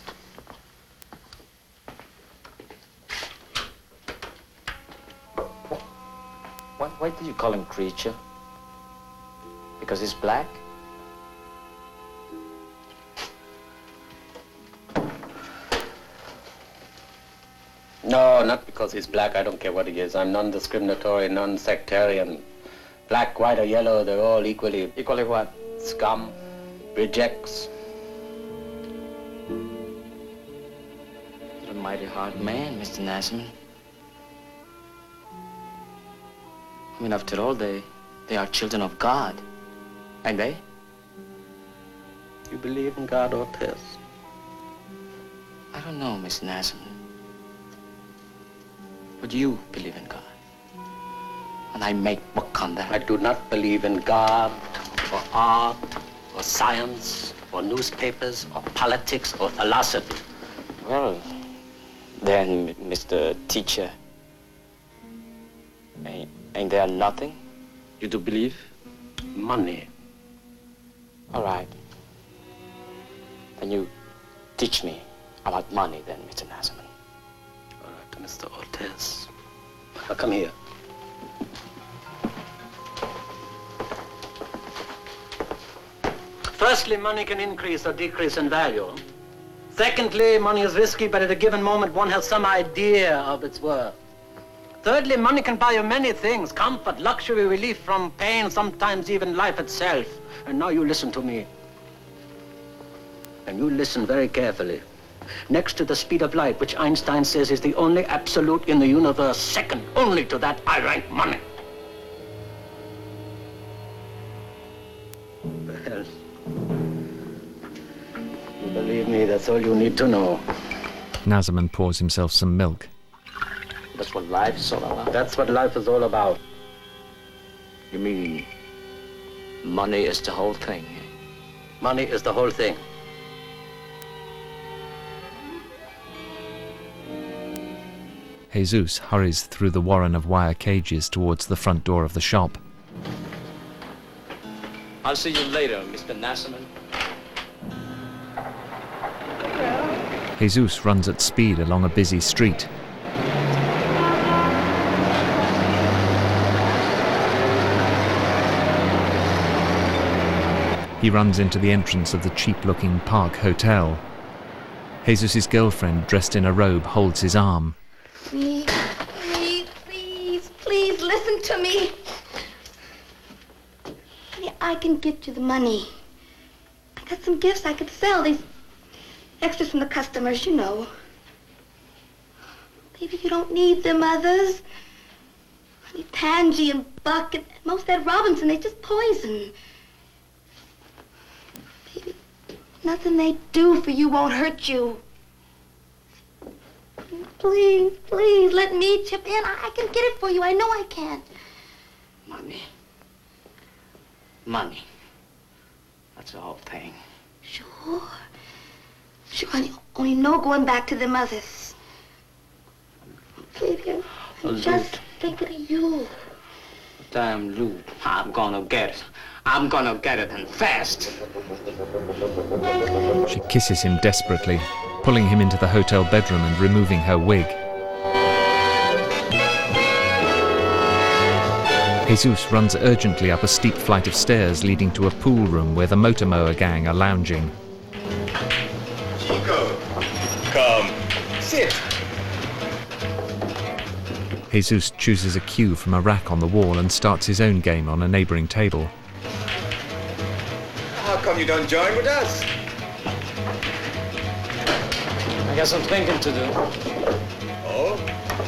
Why, why did you call him creature? Because he's black? No, not because he's black. I don't care what he is. I'm non-discriminatory, non-sectarian. Black, white, or yellow, they're all equally... Equally what? Scum, rejects. You're a mighty hard man, Mister Nasman. I mean, after all, they, they are children of God, ain't they? You believe in God, Ortiz? I don't know, Mister Nasman. But you believe in God. And I make book on that. I do not believe in God, or art, or science, or newspapers, or politics, or philosophy. Well, then, Mister Teacher, ain't, ain't there nothing you do believe? Money. All right. Then you teach me about money then, Mister Nasman. All right, Mister Ortiz. Now come here. Firstly, money can increase or decrease in value. Secondly, money is risky, but at a given moment, one has some idea of its worth. Thirdly, money can buy you many things: comfort, luxury, relief from pain, sometimes even life itself. And now you listen to me. And you listen very carefully. Next to the speed of light, which Einstein says is the only absolute in the universe, second only to that, I rank money. Well, you believe me, that's all you need to know. Nasman pours himself some milk. That's what life's all about? That's what life is all about. You mean money is the whole thing? Money is the whole thing. Jesus hurries through the warren of wire cages towards the front door of the shop. I'll see you later, Mister Nasman. Jesus runs at speed along a busy street. He runs into the entrance of the cheap-looking Park Hotel. Jesus' girlfriend, dressed in a robe, holds his arm. Please, please, please, please listen to me. Honey, I can get you the money. I got some gifts I could sell. These extras from the customers, you know. Baby, you don't need them others. Honey, Tangy and Buck and most of that Robinson, they just poison. Baby, nothing they do for you won't hurt you. Please, please, let me chip in. I can get it for you. I know I can. Money. Money. That's the whole thing. Sure. Sure, honey. Only no going back to them others. Baby, I'm just thinking of you. Damn Lou. I'm gonna get it. I'm gonna get it, and fast. She kisses him desperately, pulling him into the hotel bedroom and removing her wig. Jesus runs urgently up a steep flight of stairs leading to a pool room where the motor mower gang are lounging. Chico, come, sit. Jesus chooses a cue from a rack on the wall and starts his own game on a neighboring table. How come you don't join with us? I got some thinking to do. Oh?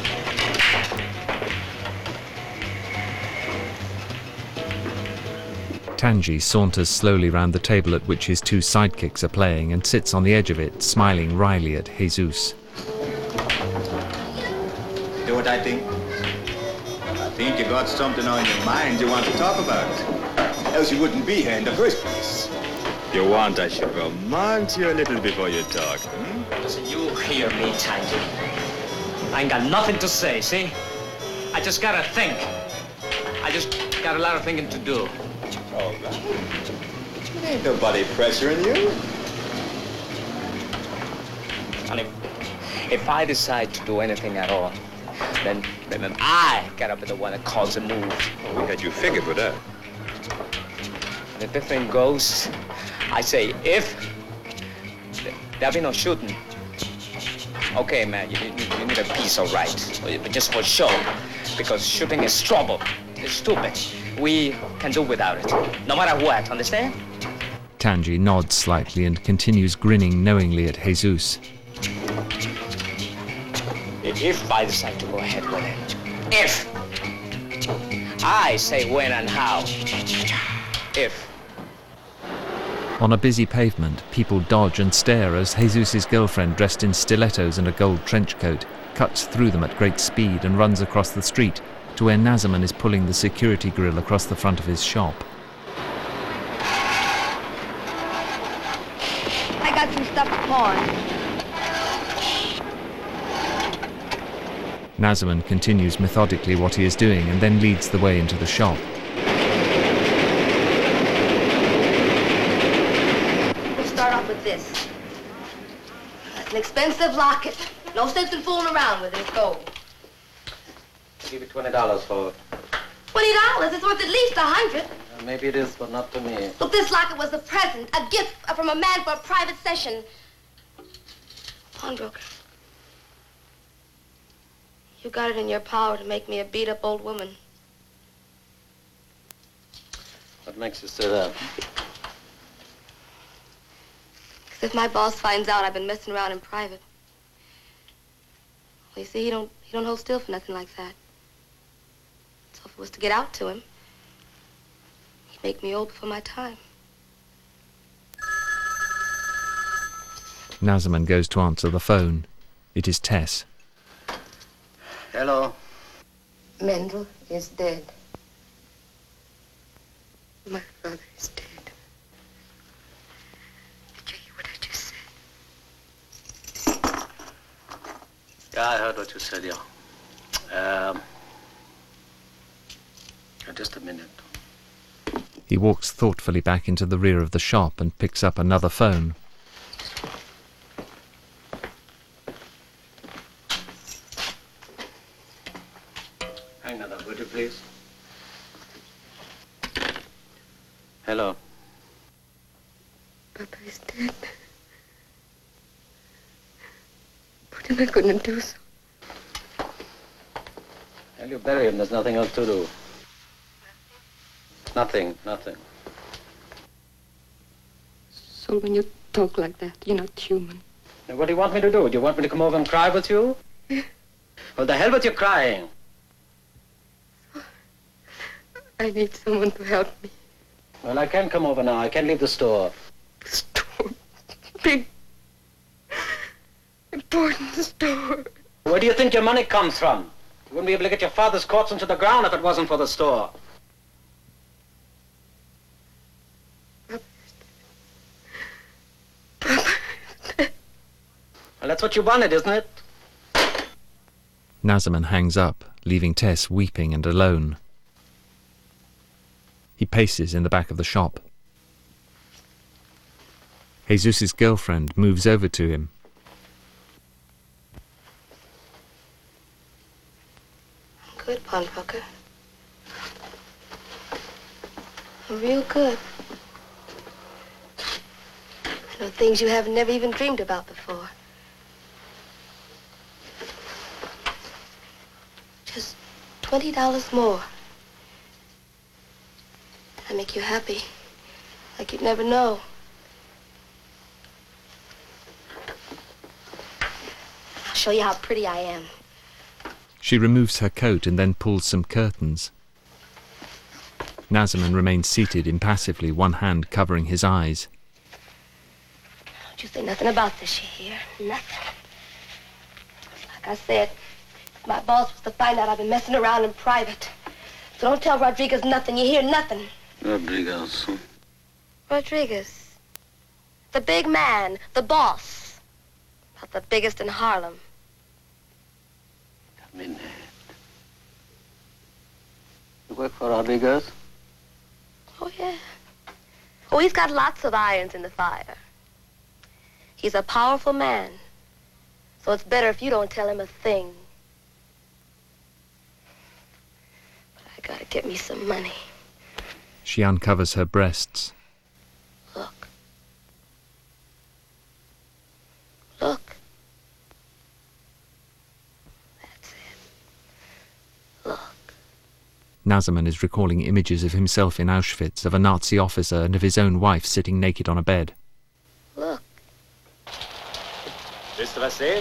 Tangy saunters slowly round the table at which his two sidekicks are playing and sits on the edge of it, smiling wryly at Jesus. You know what I think? I think you got something on your mind you want to talk about. Else you wouldn't be here in the first place. You want I should romance you a little before you talk, hmm? Listen, you hear me, Tangy. I ain't got nothing to say, see? I just gotta think. I just got a lot of thinking to do. All right. Ain't nobody pressuring you. And if, if I decide to do anything at all, then, then I gotta be the one that calls a move. Oh, we had you figured for that. And if the thing goes, I say if, there'll be no shooting. Okay, man, you, you, you need a piece, all right. But just for show, because shooting is trouble. It's stupid. We can do without it, no matter what, understand? Tanji nods slightly and continues grinning knowingly at Jesus. If I decide to go ahead with it, if I say when and how, if. On a busy pavement, people dodge and stare as Jesus' girlfriend, dressed in stilettos and a gold trench coat, cuts through them at great speed and runs across the street to where Nazarman is pulling the security grill across the front of his shop. I got some stuff to pawn. Nazarman continues methodically what he is doing and then leads the way into the shop. We'll start off with this. That's an expensive locket. No sense in fooling around with it. It's gold. I'll give you twenty dollars for it. Twenty dollars? It's worth at least a hundred. Uh, maybe it is, but not to me. Look, this locket was a present, a gift from a man for a private session. Pawnbroker. You got it in your power to make me a beat-up old woman. What makes you say that? Because if my boss finds out I've been messing around in private, well, you see, he don't, he don't hold still for nothing like that. So if it was to get out to him, he'd make me old before my time. Nazarman goes to answer the phone. It is Tess. Hello. Mendel is dead. My father is dead. Did you hear what I just said? Yeah, I heard what you said, yeah. Um, just a minute. He walks thoughtfully back into the rear of the shop and picks up another phone. Hang on, would you please? Hello. Papa is dead. What am I going to do so? Well, you bury him. There's nothing else to do. Nothing, nothing. So when you talk like that, you're not human. Now, what do you want me to do? Do you want me to come over and cry with you? Well, the hell with you crying. I need someone to help me. Well, I can come over now. I can leave the store. Store? Big, important store. Where do you think your money comes from? You wouldn't be able to get your father's corpse into the ground if it wasn't for the store. Well, that's what you wanted, isn't it? Nazarman hangs up, leaving Tess weeping and alone. He paces in the back of the shop. Jesus' girlfriend moves over to him. Good, pawnbroker. Real good. I know things you have never even dreamed about before. Just twenty dollars more. I make you happy, like you'd never know. I'll show you how pretty I am. She removes her coat and then pulls some curtains. Nazarman remains seated impassively, one hand covering his eyes. Don't you say nothing about this, you hear? Nothing. Like I said, if my boss was to find out I've been messing around in private. So don't tell Rodriguez nothing, you hear nothing. Rodriguez. Rodriguez. The big man, the boss. Not the biggest in Harlem. Come in. You work for Rodriguez? Oh, yeah. Oh, he's got lots of irons in the fire. He's a powerful man. So it's better if you don't tell him a thing. But I gotta get me some money. She uncovers her breasts. Look. Look. That's it. Look. Naserman is recalling images of himself in Auschwitz, of a Nazi officer and of his own wife sitting naked on a bed. Look. Willst du was sehen?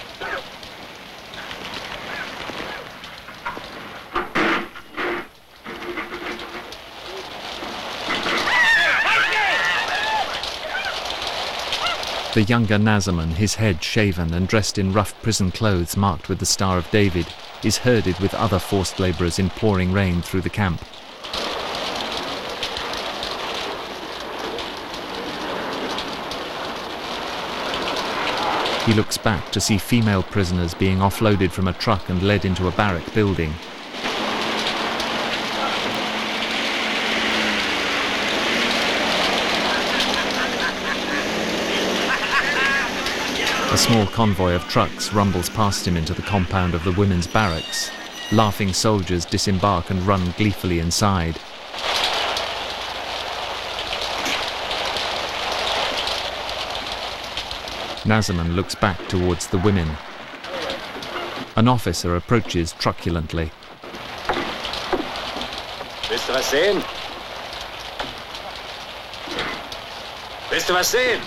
The younger Naserman, his head shaven and dressed in rough prison clothes marked with the Star of David, is herded with other forced labourers in pouring rain through the camp. He looks back to see female prisoners being offloaded from a truck and led into a barrack building. A small convoy of trucks rumbles past him into the compound of the women's barracks. Laughing soldiers disembark and run gleefully inside. Naserman looks back towards the women. An officer approaches truculently. Willst du was sehen? Willst du was sehen?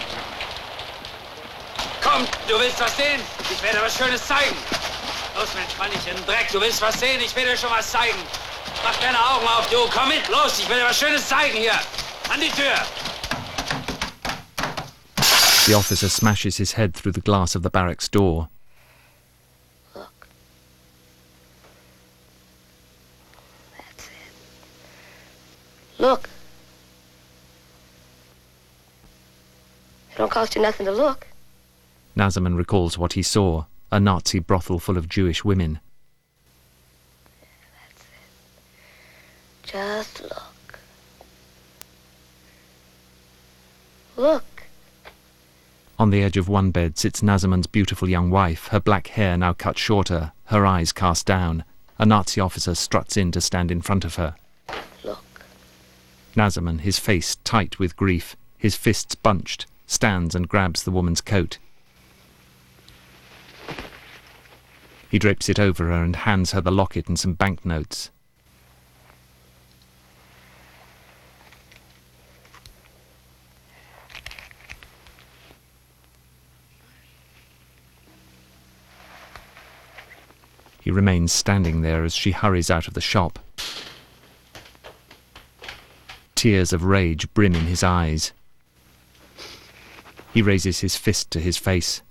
Komm, du willst was sehen? Ich werde was Schönes zeigen. Los, Mensch, Mann, ich in den Dreck. Du willst was sehen? Ich will dir schon was zeigen. Mach deine Augen auf, du. Komm mit, los. Ich will dir was Schönes zeigen hier. An die Tür. The officer smashes his head through the glass of the barracks door. Look. That's it. Look. It don't cost you nothing to look. Naserman recalls what he saw, a Nazi brothel full of Jewish women. That's it. Just look. Look. On the edge of one bed sits Naserman's beautiful young wife, her black hair now cut shorter, her eyes cast down. A Nazi officer struts in to stand in front of her. Look. Naserman, his face tight with grief, his fists bunched, stands and grabs the woman's coat. He drapes it over her and hands her the locket and some banknotes. He remains standing there as she hurries out of the shop. Tears of rage brim in his eyes. He raises his fist to his face.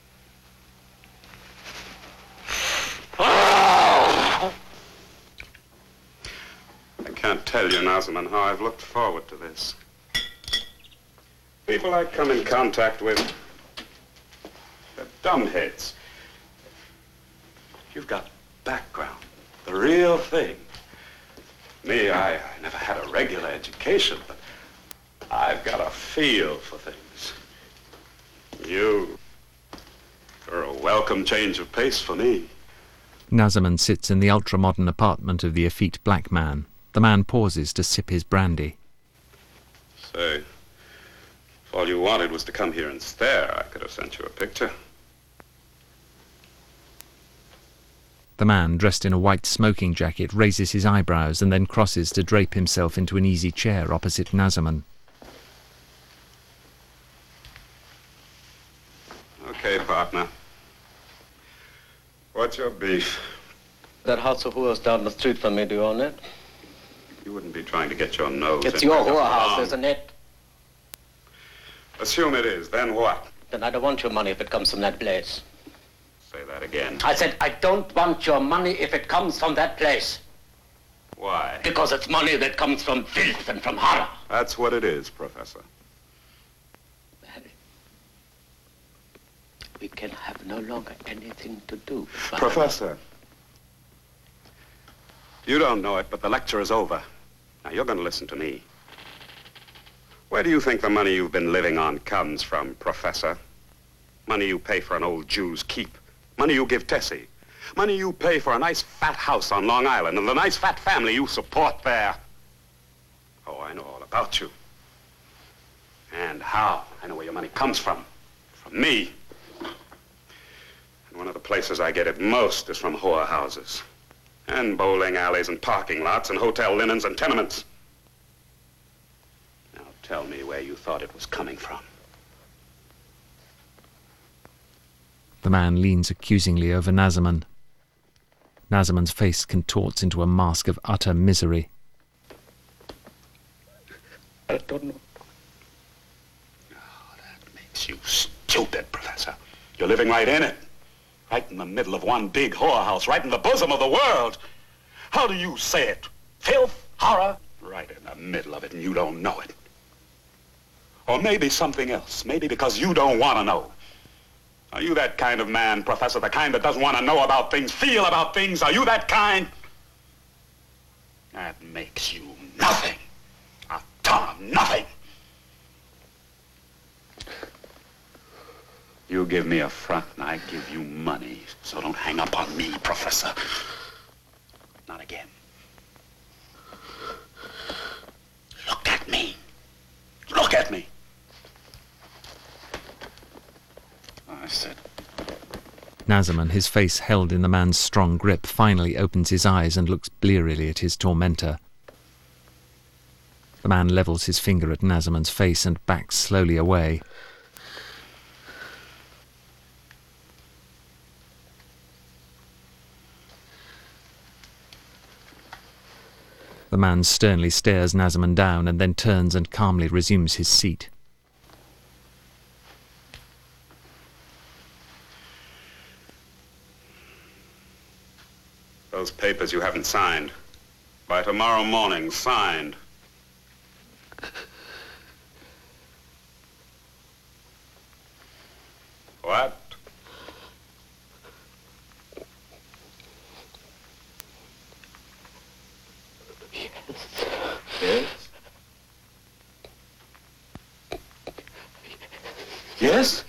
I can't tell you, Naserman, how I've looked forward to this. People I come in contact with, they're dumbheads. You've got background, the real thing. Me, I, I never had a regular education, but I've got a feel for things. You, you're a welcome change of pace for me. Naserman sits in the ultra-modern apartment of the effete black man. The man pauses to sip his brandy. Say, if all you wanted was to come here and stare, I could have sent you a picture. The man, dressed in a white smoking jacket, raises his eyebrows and then crosses to drape himself into an easy chair opposite Naserman. Okay, partner. What's your beef? That house of whores down the street from me, do you own it? You wouldn't be trying to get your nose It's in your my whorehouse, wrong. isn't it? Assume it is, then what? Then I don't want your money if it comes from that place. Say that again. I said I don't want your money if it comes from that place. Why? Because it's money that comes from filth and from horror. That's what it is, Professor. We can have no longer anything to do. Professor. You don't know it, but the lecture is over. Now, you're going to listen to me. Where do you think the money you've been living on comes from, Professor? Money you pay for an old Jew's keep. Money you give Tessie. Money you pay for a nice fat house on Long Island and the nice fat family you support there. Oh, I know all about you. And how. I know where your money comes from. From me. And one of the places I get it most is from whorehouses. And bowling alleys and parking lots and hotel linens and tenements. Now tell me where you thought it was coming from. The man leans accusingly over Nazarman. Nazarman's face contorts into a mask of utter misery. I don't know. Oh, that makes you stupid, Professor. You're living right in it. Right in the middle of one big whorehouse, right in the bosom of the world. How do you say it? Filth? Horror? Right in the middle of it, and you don't know it. Or maybe something else. Maybe because you don't want to know. Are you that kind of man, Professor? The kind that doesn't want to know about things, feel about things? Are you that kind? That makes you nothing. A ton of nothing. You give me a front and I give you money. So don't hang up on me, Professor. Not again. Look at me. Look at me. I said. Nazarman, his face held in the man's strong grip, finally opens his eyes and looks blearily at his tormentor. The man levels his finger at Nazarman's face and backs slowly away. The man sternly stares Nazarman down and then turns and calmly resumes his seat. Those papers you haven't signed. By tomorrow morning, signed. What? Yes? Yes?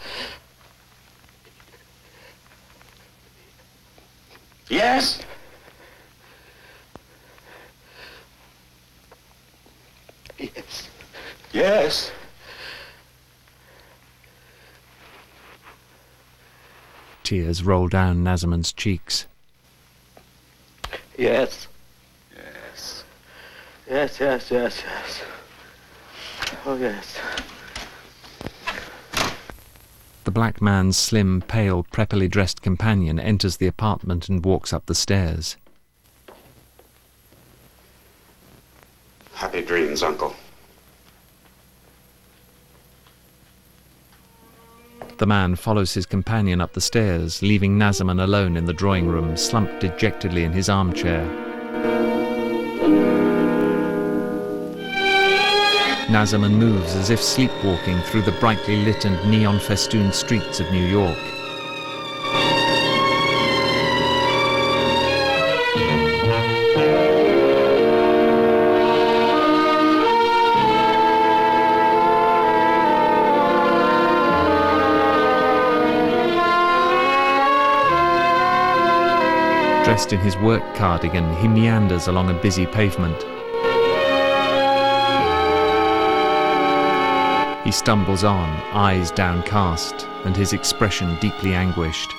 Yes? Yes. Yes. Tears roll down Nazarman's cheeks. Yes. Yes. Yes, yes, yes, yes. Oh, yes. The black man's slim, pale, preppily dressed companion enters the apartment and walks up the stairs. Happy dreams, Uncle. The man follows his companion up the stairs, leaving Nazarman alone in the drawing room, slumped dejectedly in his armchair. Nazarman moves as if sleepwalking through the brightly lit and neon-festooned streets of New York. Dressed in his work cardigan, he meanders along a busy pavement. He stumbles on, eyes downcast, and his expression deeply anguished.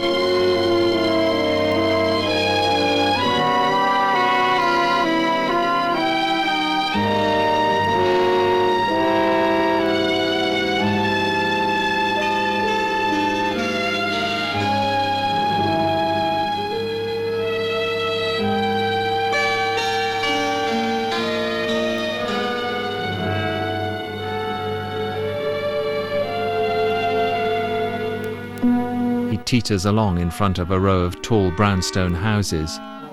Teeters along in front of a row of tall brownstone houses.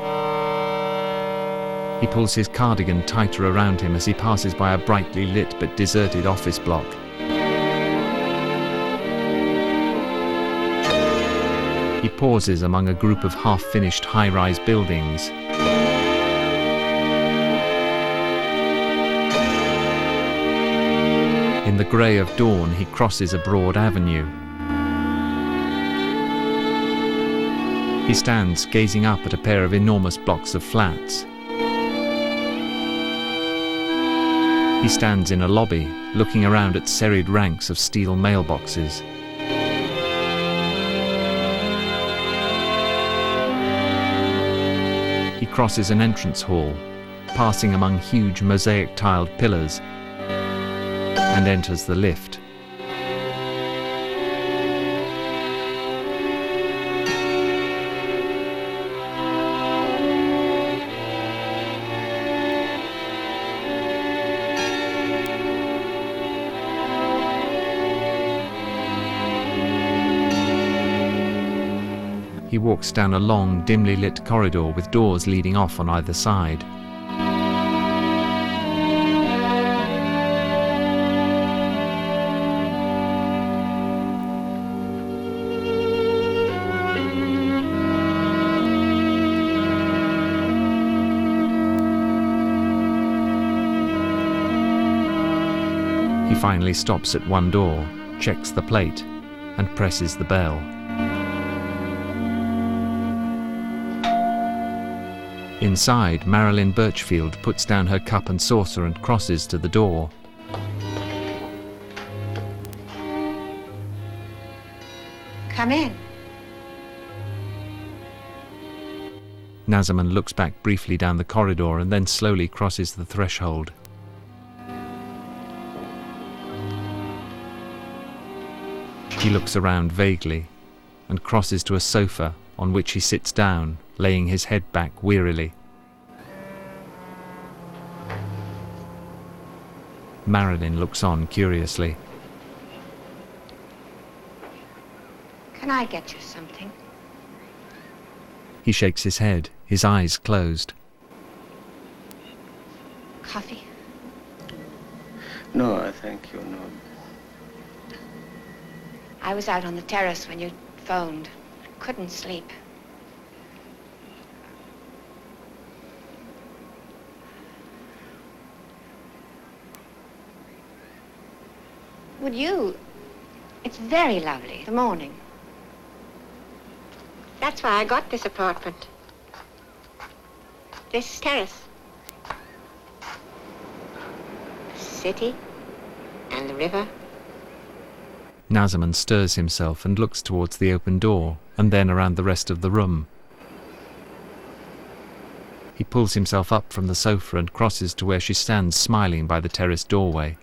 He pulls his cardigan tighter around him as he passes by a brightly lit but deserted office block. He pauses among a group of half-finished high-rise buildings. In the grey of dawn, he crosses a broad avenue. He stands gazing up at a pair of enormous blocks of flats. He stands in a lobby, looking around at serried ranks of steel mailboxes. He crosses an entrance hall, passing among huge mosaic-tiled pillars, and enters the lift. He walks down a long, dimly lit corridor with doors leading off on either side. He finally stops at one door, checks the plate, and presses the bell. Inside, Marilyn Birchfield puts down her cup and saucer and crosses to the door. Come in. Nazarman looks back briefly down the corridor and then slowly crosses the threshold. He looks around vaguely and crosses to a sofa on which he sits down, laying his head back wearily. Marilyn looks on curiously. Can I get you something? He shakes his head, his eyes closed. Coffee? No, I thank you, no. I was out on the terrace when you phoned. Couldn't sleep. Would you? It's very lovely, the morning. That's why I got this apartment. This terrace. The city and the river. Nazarman stirs himself and looks towards the open door, and then around the rest of the room. He pulls himself up from the sofa and crosses to where she stands smiling by the terrace doorway.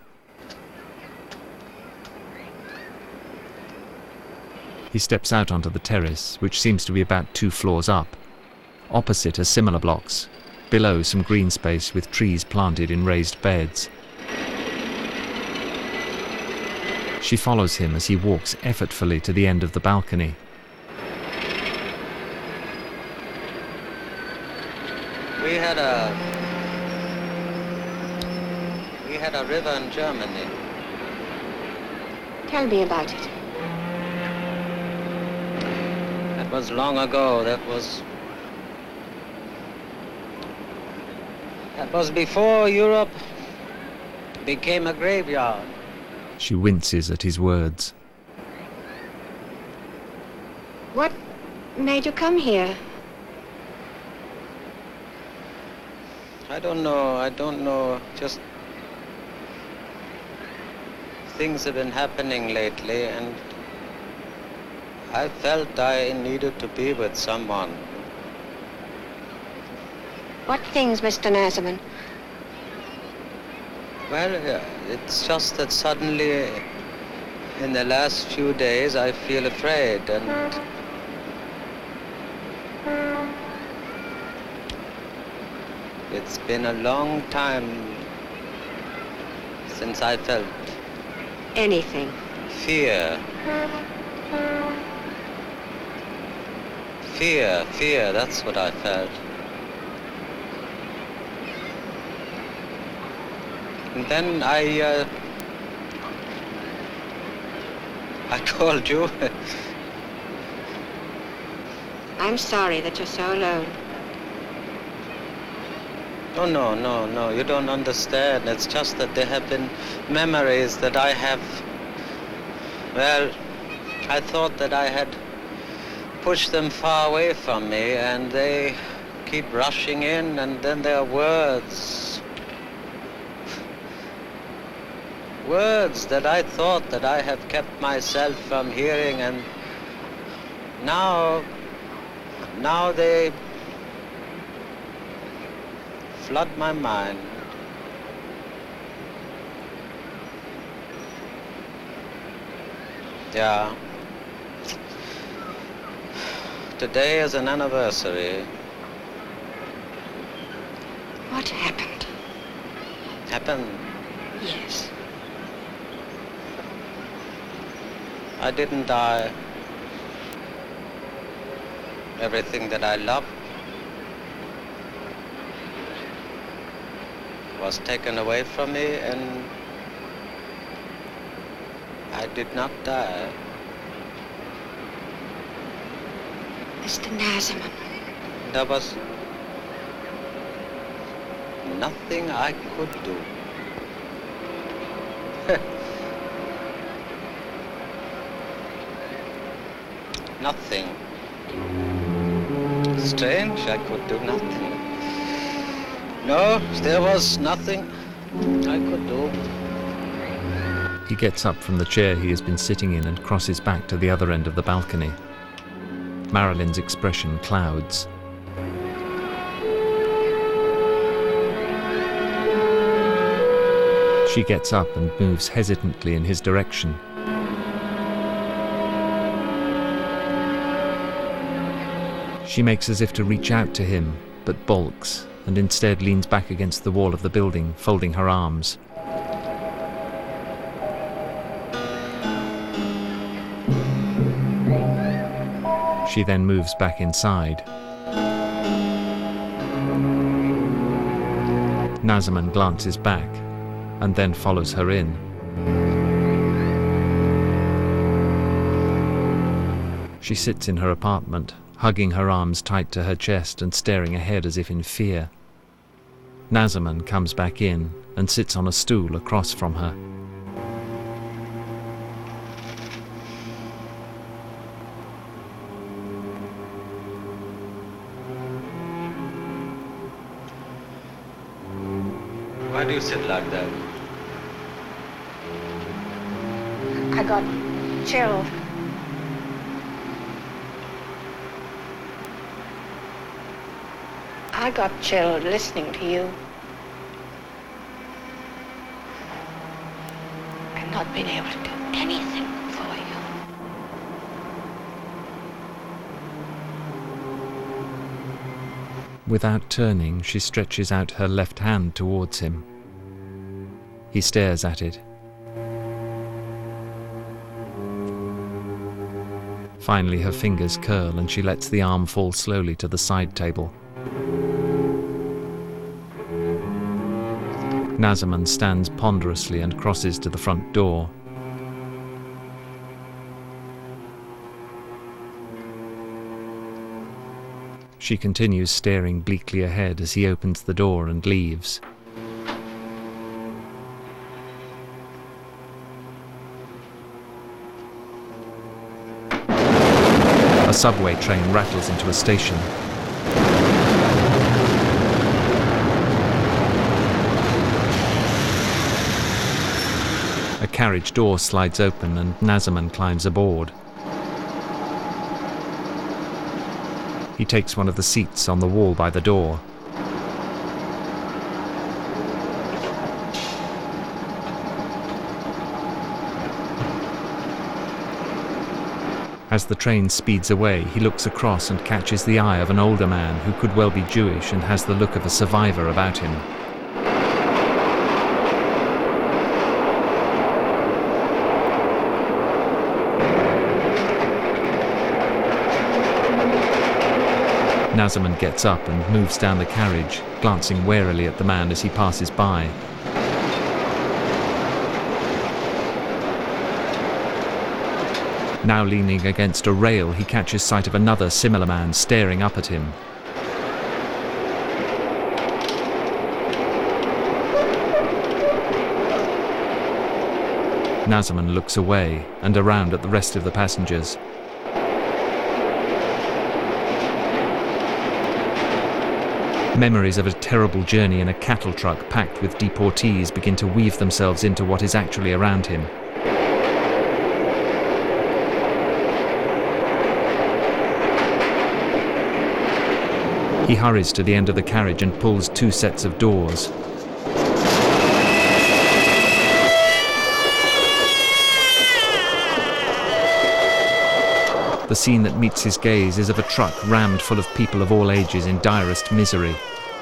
He steps out onto the terrace, which seems to be about two floors up. Opposite are similar blocks, below some green space with trees planted in raised beds. She follows him as he walks effortfully to the end of the balcony. We had a... We had a river in Germany. Tell me about it. That was long ago. That was... That was before Europe became a graveyard. She winces at his words. What made you come here? I don't know. I don't know. Just things have been happening lately, and I felt I needed to be with someone. What things, Mister Nazarman? Well, it's just that suddenly, in the last few days, I feel afraid, and it's been a long time since I felt Anything. fear. Fear, fear, that's what I felt. And then I, uh, I called you. I'm sorry that you're so alone. Oh, no, no, no, you don't understand. It's just that there have been memories that I have... Well, I thought that I had pushed them far away from me, and they keep rushing in, and then there are words. Words that I thought that I have kept myself from hearing, and now, now they, flood my mind. Yeah. Today is an anniversary. What happened? Happened? Yes. I didn't die. Everything that I loved was taken away from me, and I did not die. Mister Nazarman. There was nothing I could do. Nothing. Strange, I could do nothing. No, there was nothing I could do. He gets up from the chair he has been sitting in and crosses back to the other end of the balcony. Marilyn's expression clouds. She gets up and moves hesitantly in his direction. She makes as if to reach out to him, but balks, and instead leans back against the wall of the building, folding her arms. She then moves back inside. Nazarman glances back, and then follows her in. She sits in her apartment, hugging her arms tight to her chest and staring ahead as if in fear. Nazarman comes back in and sits on a stool across from her. Why do you sit like that? I got chilled. I got chilled listening to you. And not being able to do anything for you. Without turning, she stretches out her left hand towards him. He stares at it. Finally, her fingers curl and she lets the arm fall slowly to the side table. Nazarman stands ponderously and crosses to the front door. She continues staring bleakly ahead as he opens the door and leaves. A subway train rattles into a station. A carriage door slides open and Nazarman climbs aboard. He takes one of the seats on the wall by the door. As the train speeds away, he looks across and catches the eye of an older man who could well be Jewish and has the look of a survivor about him. Nazarman gets up and moves down the carriage, glancing warily at the man as he passes by. Now leaning against a rail, he catches sight of another similar man staring up at him. Nazarman looks away and around at the rest of the passengers. Memories of a terrible journey in a cattle truck packed with deportees begin to weave themselves into what is actually around him. He hurries to the end of the carriage and pulls two sets of doors. The scene that meets his gaze is of a truck rammed full of people of all ages in direst misery.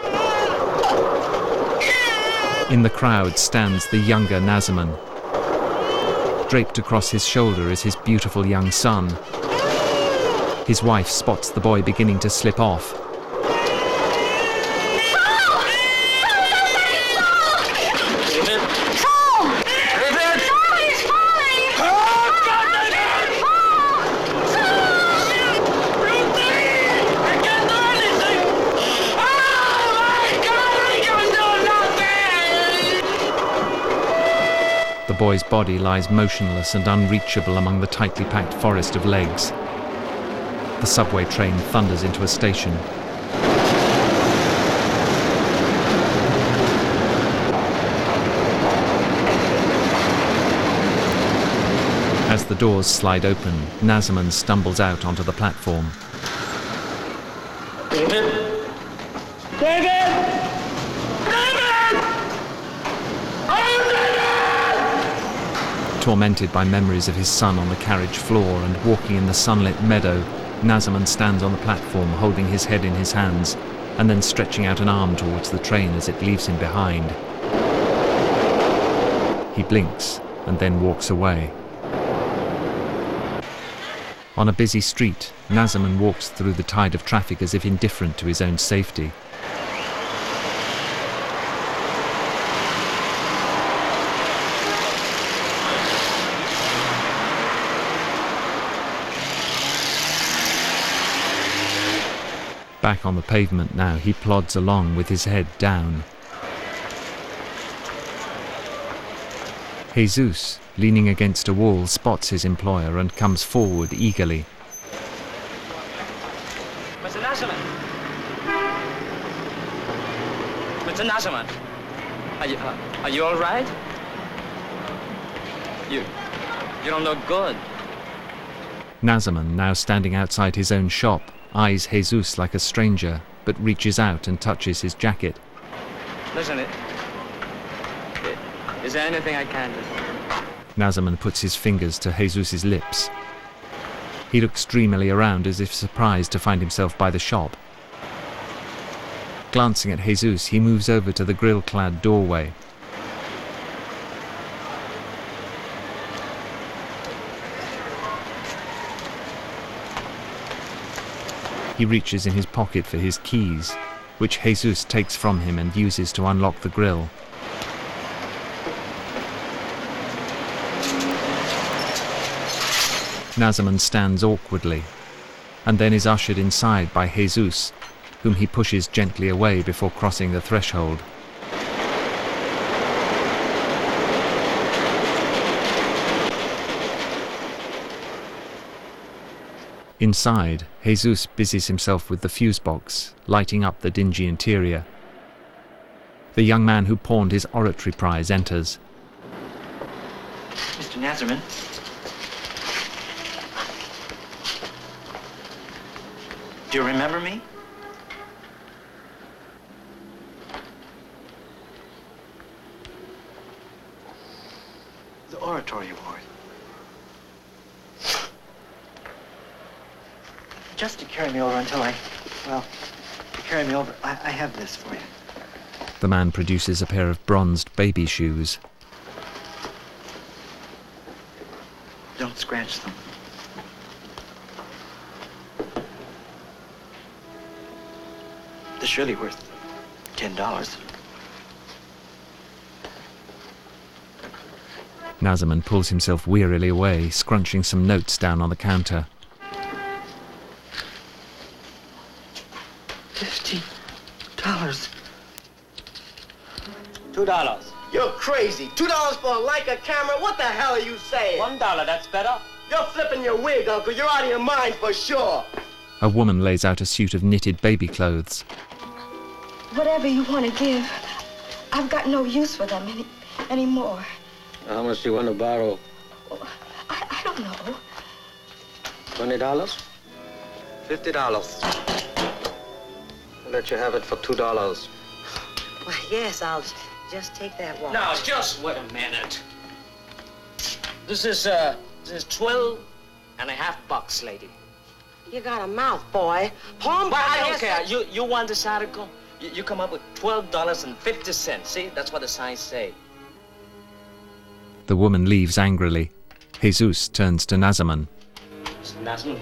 In the crowd stands the younger Nazarman. Draped across his shoulder is his beautiful young son. His wife spots the boy beginning to slip off. The boy's body lies motionless and unreachable among the tightly packed forest of legs. The subway train thunders into a station. As the doors slide open, Nazarman stumbles out onto the platform. David! David! Tormented by memories of his son on the carriage floor and walking in the sunlit meadow, Nazarman stands on the platform holding his head in his hands and then stretching out an arm towards the train as it leaves him behind. He blinks and then walks away. On a busy street, Nazarman walks through the tide of traffic as if indifferent to his own safety. Back on the pavement now, he plods along with his head down. Jesus, leaning against a wall, spots his employer and comes forward eagerly. Mister Nazarman! Mister Nazarman! Are you, uh, are you all right? You, you don't look good. Nazarman, now standing outside his own shop, eyes Jesus like a stranger, but reaches out and touches his jacket. Listen, it, it, is there anything I can do? Nazarman puts his fingers to Jesus' lips. He looks dreamily around as if surprised to find himself by the shop. Glancing at Jesus, he moves over to the grill-clad doorway. He reaches in his pocket for his keys, which Jesus takes from him and uses to unlock the grill. Nazarman stands awkwardly, and then is ushered inside by Jesus, whom he pushes gently away before crossing the threshold. Inside, Jesus busies himself with the fuse box, lighting up the dingy interior. The young man who pawned his oratory prize enters. Mister Nazarman? Do you remember me? The Oratory Award. Just to carry me over until I, well, to carry me over, I, I have this for you. The man produces a pair of bronzed baby shoes. Don't scratch them. They're surely worth ten dollars. Nazarman pulls himself wearily away, scrunching some notes down on the counter. Fifteen dollars. Two dollars. You're crazy. Two dollars for a Leica camera? What the hell are you saying? One dollar, that's better. You're flipping your wig, Uncle. You're out of your mind for sure. A woman lays out a suit of knitted baby clothes. Whatever you want to give, I've got no use for them any anymore. How much do you want to borrow? I, I don't know. Twenty dollars? Fifty dollars. let you have it for two dollars. Why, yes, I'll just take that watch. Now, just wait a minute. This is, uh, this is twelve and a half bucks, lady. You got a mouth, boy. Palm Well, I Pilot don't has care. said- You, you want this article? You, you come up with twelve dollars and fifty cents. See, that's what the signs say. The woman leaves angrily. Jesus turns to Nazarman. Mister Nazman?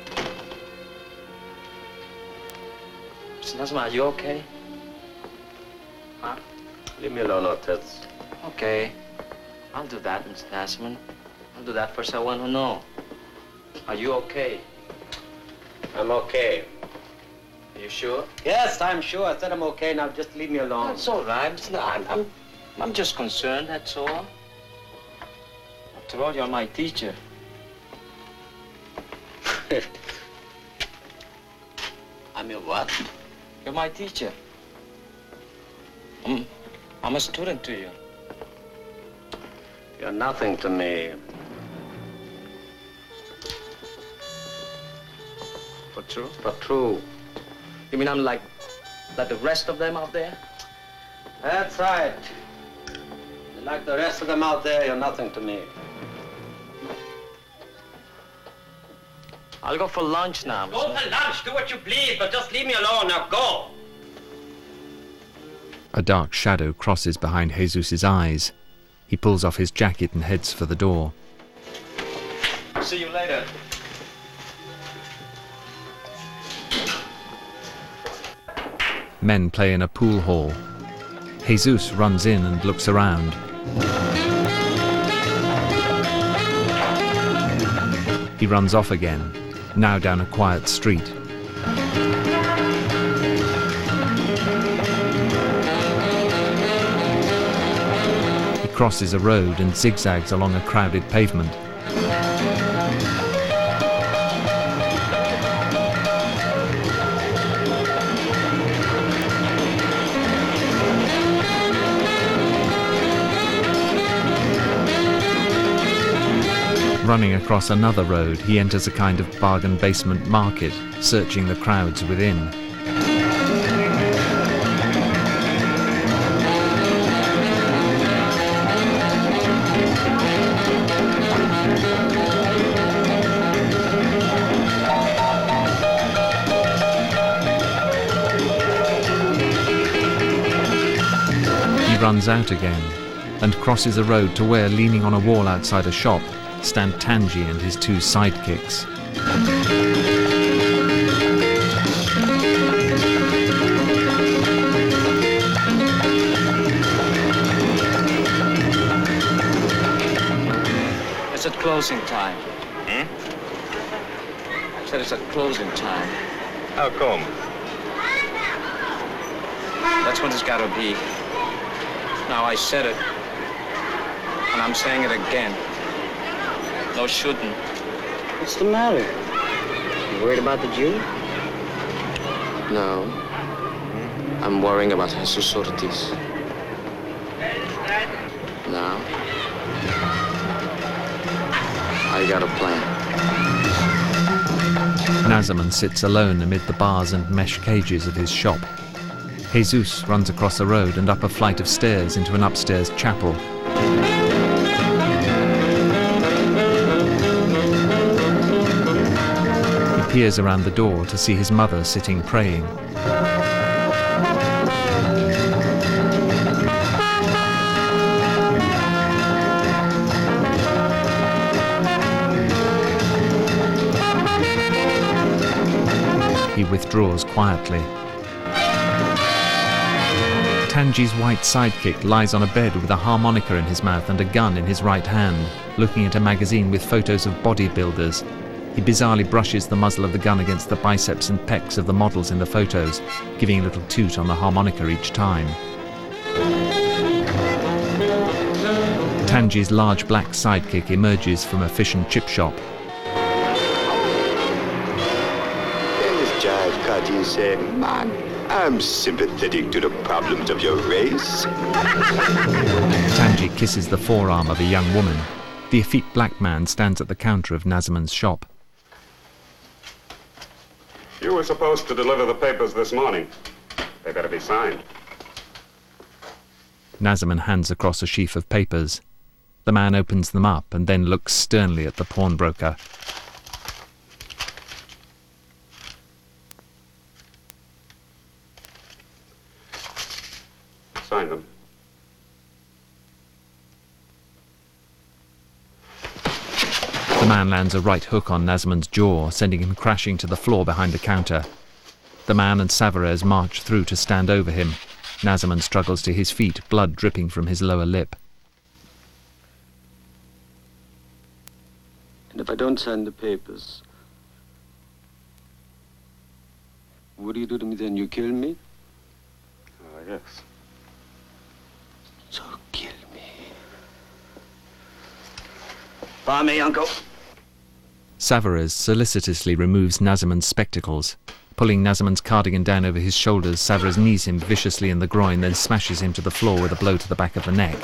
Mister Nazman, are you okay? Huh? Leave me alone, Ortiz. Okay. I'll do that, Mister Nazman. I'll do that for someone who know. Are you okay? I'm okay. Are you sure? Yes, I'm sure. I said I'm okay. Now just leave me alone. That's all right. It's not, I'm, I'm, I'm just concerned, that's all. After all, you're my teacher. I'm your what? You're my teacher. I'm, I'm a student to you. You're nothing to me. For true? For true. You mean I'm like, like the rest of them out there? That's right. Like the rest of them out there, you're nothing to me. I'll go for lunch now. Go for lunch. Do what you please, but just leave me alone. Now go. A dark shadow crosses behind Jesus' eyes. He pulls off his jacket and heads for the door. See you later. Men play in a pool hall. Jesus runs in and looks around. He runs off again, now down a quiet street. He crosses a road and zigzags along a crowded pavement. Running across another road, he enters a kind of bargain basement market, searching the crowds within. He runs out again and crosses a road to where, leaning on a wall outside a shop, stand Tanji and his two sidekicks. It's at closing time. Hmm? I said it's at closing time. How come? That's what it's gotta be. Now, I said it, and I'm saying it again. No shooting. What's the matter? You worried about the Jew? No. I'm worrying about Jesus Ortiz. Now, I got a plan. Nazarman sits alone amid the bars and mesh cages of his shop. Jesus runs across the road and up a flight of stairs into an upstairs chapel. He peers around the door to see his mother sitting praying. He withdraws quietly. Tanji's white sidekick lies on a bed with a harmonica in his mouth and a gun in his right hand, looking at a magazine with photos of bodybuilders. He bizarrely brushes the muzzle of the gun against the biceps and pecs of the models in the photos, giving a little toot on the harmonica each time. Tanji's large black sidekick emerges from a fish and chip shop. There's Jive Cartoon saying, man, I'm sympathetic to the problems of your race. Tanji kisses the forearm of a young woman. The effete black man stands at the counter of Nazarman's shop. You were supposed to deliver the papers this morning. They better be signed. Nazarman hands across a sheaf of papers. The man opens them up and then looks sternly at the pawnbroker. Sign them. The man lands a right hook on Nazarman's jaw, sending him crashing to the floor behind the counter. The man and Savarez march through to stand over him. Nazarman struggles to his feet, blood dripping from his lower lip. And if I don't sign the papers, what do you do to me then? You kill me? Uh, yes. So kill me. Follow me, Uncle. Savarez solicitously removes Nazarman's spectacles. Pulling Nazarman's cardigan down over his shoulders, Savarez knees him viciously in the groin, then smashes him to the floor with a blow to the back of the neck.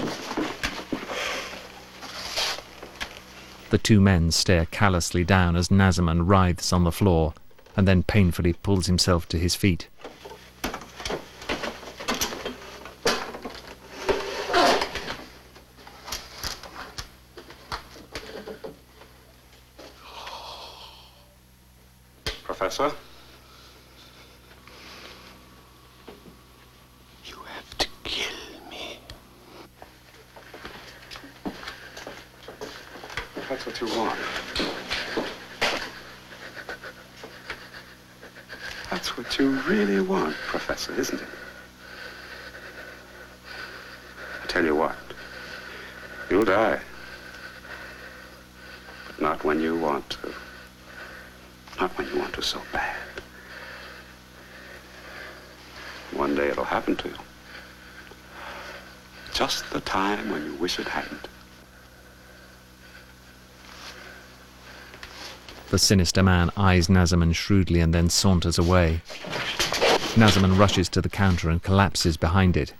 The two men stare callously down as Nazarman writhes on the floor and then painfully pulls himself to his feet. Professor? You have to kill me. That's what you want. That's what you really want, Professor, isn't it? I tell you what, you'll die. But not when you want to. Not when you want to so bad. One day it'll happen to you. Just the time when you wish it hadn't. The sinister man eyes Nazarman shrewdly and then saunters away. Nazarman rushes to the counter and collapses behind it.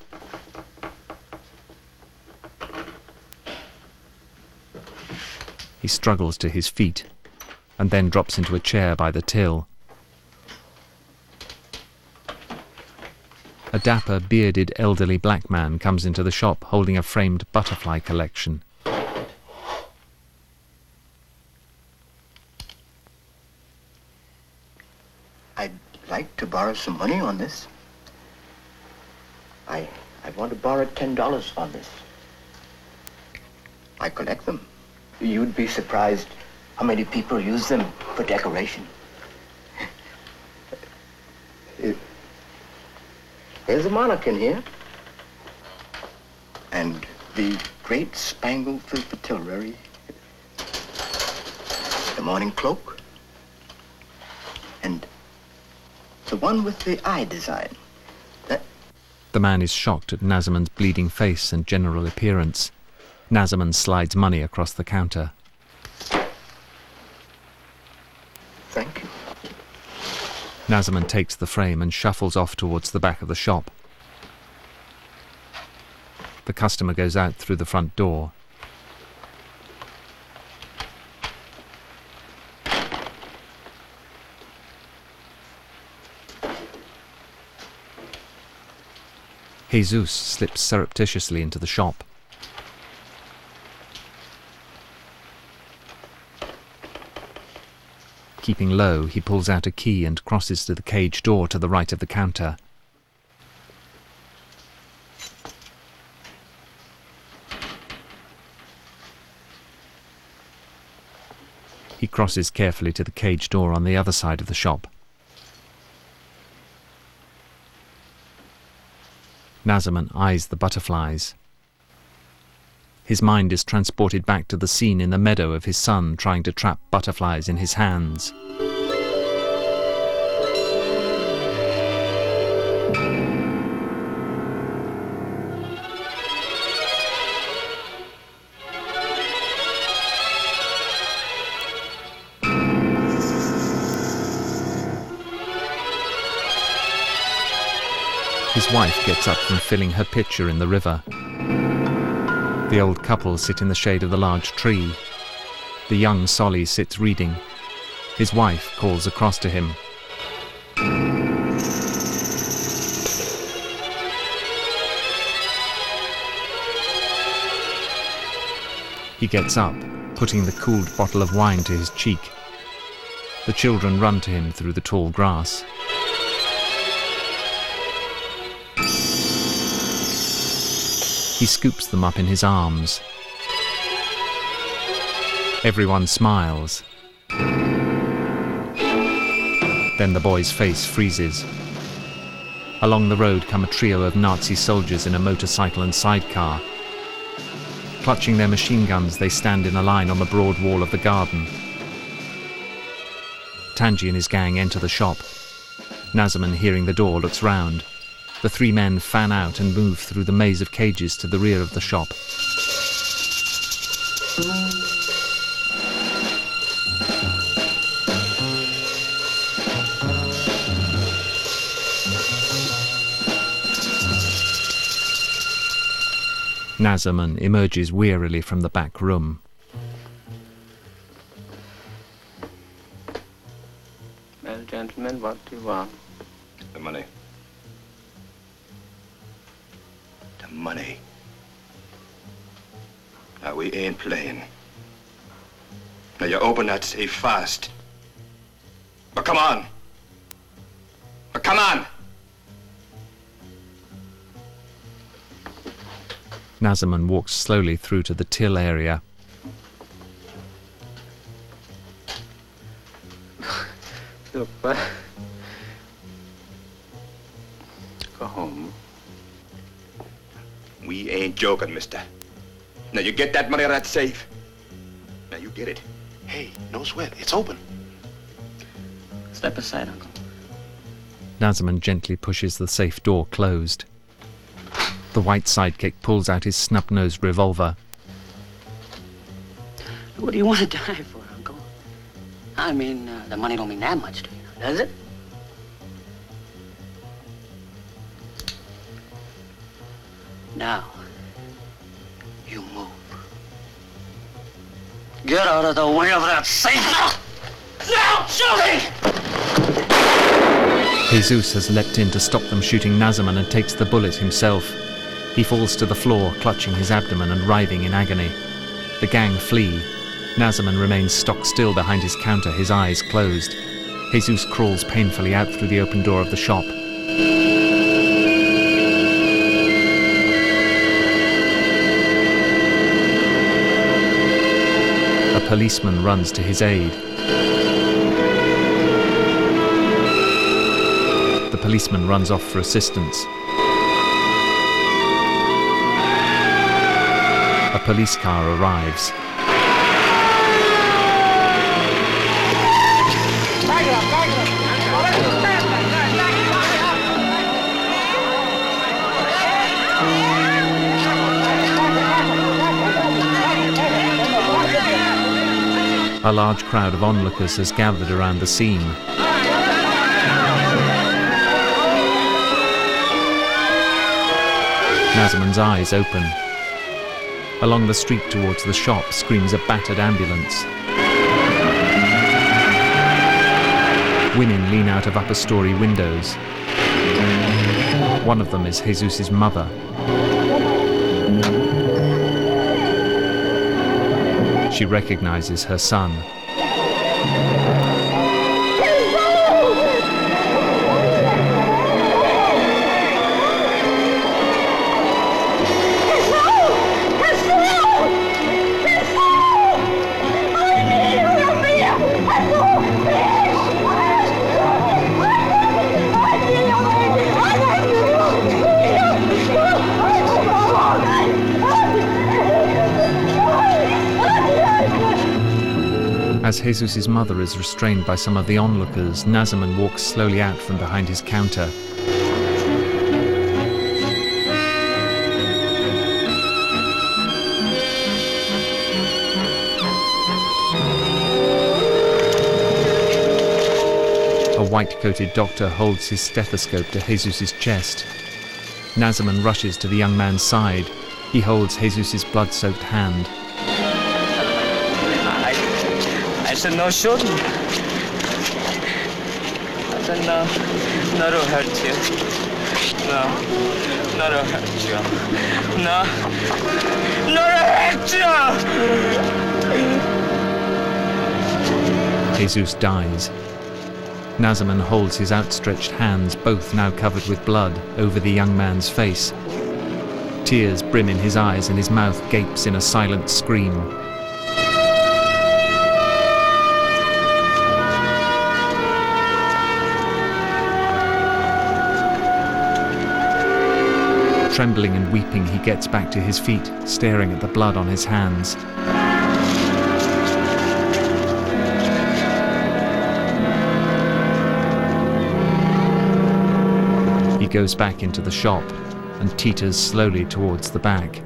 He struggles to his feet and then drops into a chair by the till. A dapper, bearded, elderly black man comes into the shop holding a framed butterfly collection. I'd like to borrow some money on this. I, I want to borrow ten dollars on this. I collect them. You'd be surprised how many people use them for decoration. It, there's a monarch in here. And the great spangled fripatillary, the morning cloak, and the one with the eye design. That... The man is shocked at Nazarman's bleeding face and general appearance. Nazarman slides money across the counter. Thank you. Nazarman takes the frame and shuffles off towards the back of the shop. The customer goes out through the front door. Jesus slips surreptitiously into the shop. Keeping low, he pulls out a key and crosses to the cage door to the right of the counter. He crosses carefully to the cage door on the other side of the shop. Nazarman eyes the butterflies. His mind is transported back to the scene in the meadow of his son trying to trap butterflies in his hands. His wife gets up from filling her pitcher in the river. The old couple sit in the shade of the large tree. The young Solly sits reading. His wife calls across to him. He gets up, putting the cooled bottle of wine to his cheek. The children run to him through the tall grass. He scoops them up in his arms. Everyone smiles. Then the boy's face freezes. Along the road come a trio of Nazi soldiers in a motorcycle and sidecar. Clutching their machine guns, they stand in a line on the broad wall of the garden. Tanji and his gang enter the shop. Nazarman, hearing the door, looks round. The three men fan out and move through the maze of cages to the rear of the shop. Nazarman emerges wearily from the back room. Well, gentlemen, what do you want? The money. The money. Now, we ain't playing. Now, you open that safe fast. But come on. But come on. Nazarman walks slowly through to the till area. Look, but... Go home. We ain't joking, mister. Now, you get that money out of that safe. Now, you get it. Hey, no sweat. It's open. Step aside, Uncle. Nazarman gently pushes the safe door closed. The white sidekick pulls out his snub-nosed revolver. What do you want to die for, Uncle? I mean, uh, the money don't mean that much to you, does it? Now, you move. Get out of the way of that safe now! Now, shooting! Jesus has leapt in to stop them shooting Nazarman and takes the bullet himself. He falls to the floor, clutching his abdomen and writhing in agony. The gang flee. Nazarman remains stock still behind his counter, his eyes closed. Jesus crawls painfully out through the open door of the shop. A policeman runs to his aid. The policeman runs off for assistance. A police car arrives. A large crowd of onlookers has gathered around the scene. Nazarman's eyes open. Along the street towards the shop screams a battered ambulance. Women lean out of upper-story windows. One of them is Jesus' mother. She recognizes her son. As Jesus' mother is restrained by some of the onlookers, Nazarman walks slowly out from behind his counter. A white-coated doctor holds his stethoscope to Jesus' chest. Nazarman rushes to the young man's side. He holds Jesus' blood-soaked hand. I said no shooting. I said no, not to hurt you. No, not to hurt you. No, not to hurt you! Jesus dies. Nazarman holds his outstretched hands, both now covered with blood, over the young man's face. Tears brim in his eyes and his mouth gapes in a silent scream. Trembling and weeping, he gets back to his feet, staring at the blood on his hands. He goes back into the shop and teeters slowly towards the back.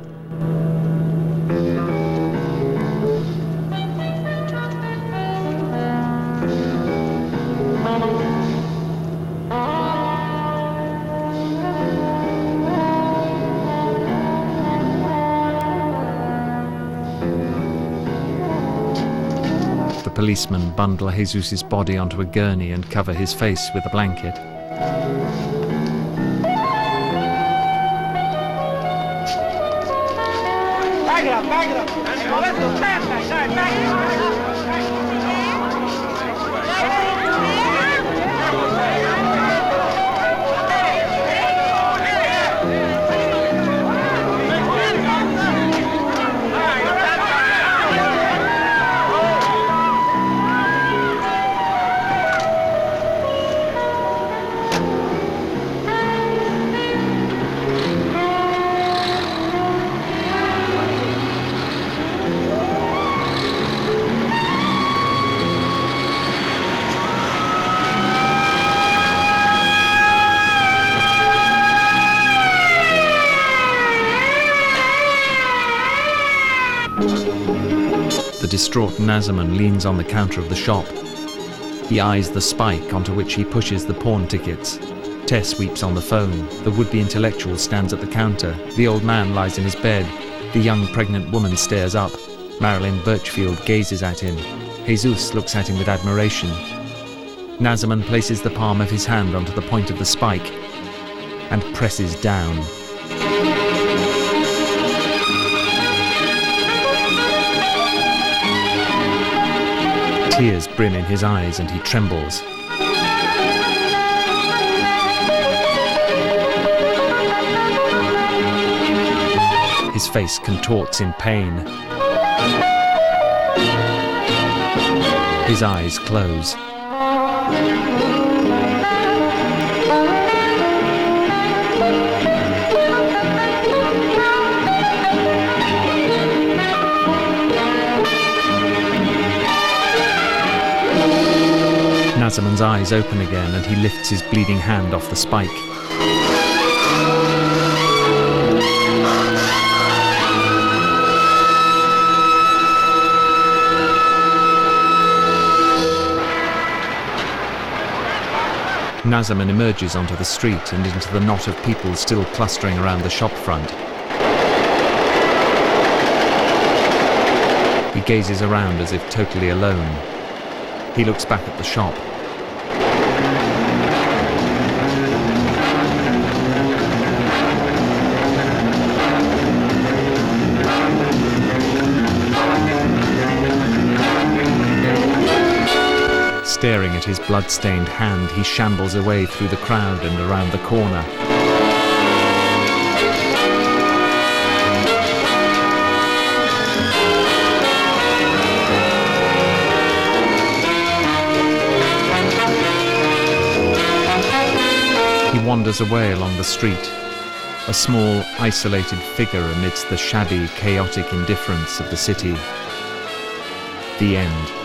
The policemen bundle Jesus' body onto a gurney and cover his face with a blanket. Back it up, back it up. Oh, let's go fast, back, back it up. The distraught Nazarman leans on the counter of the shop. He eyes the spike onto which he pushes the pawn tickets. Tess weeps on the phone. The would-be intellectual stands at the counter. The old man lies in his bed. The young pregnant woman stares up. Marilyn Birchfield gazes at him. Jesus looks at him with admiration. Nazarman places the palm of his hand onto the point of the spike and presses down. Tears brim in his eyes and he trembles. His face contorts in pain. His eyes close. Nazarman's eyes open again and he lifts his bleeding hand off the spike. Nazarman emerges onto the street and into the knot of people still clustering around the shop front. He gazes around as if totally alone. He looks back at the shop. Staring at his blood-stained hand, he shambles away through the crowd and around the corner. He wanders away along the street, a small, isolated figure amidst the shabby, chaotic indifference of the city. The end.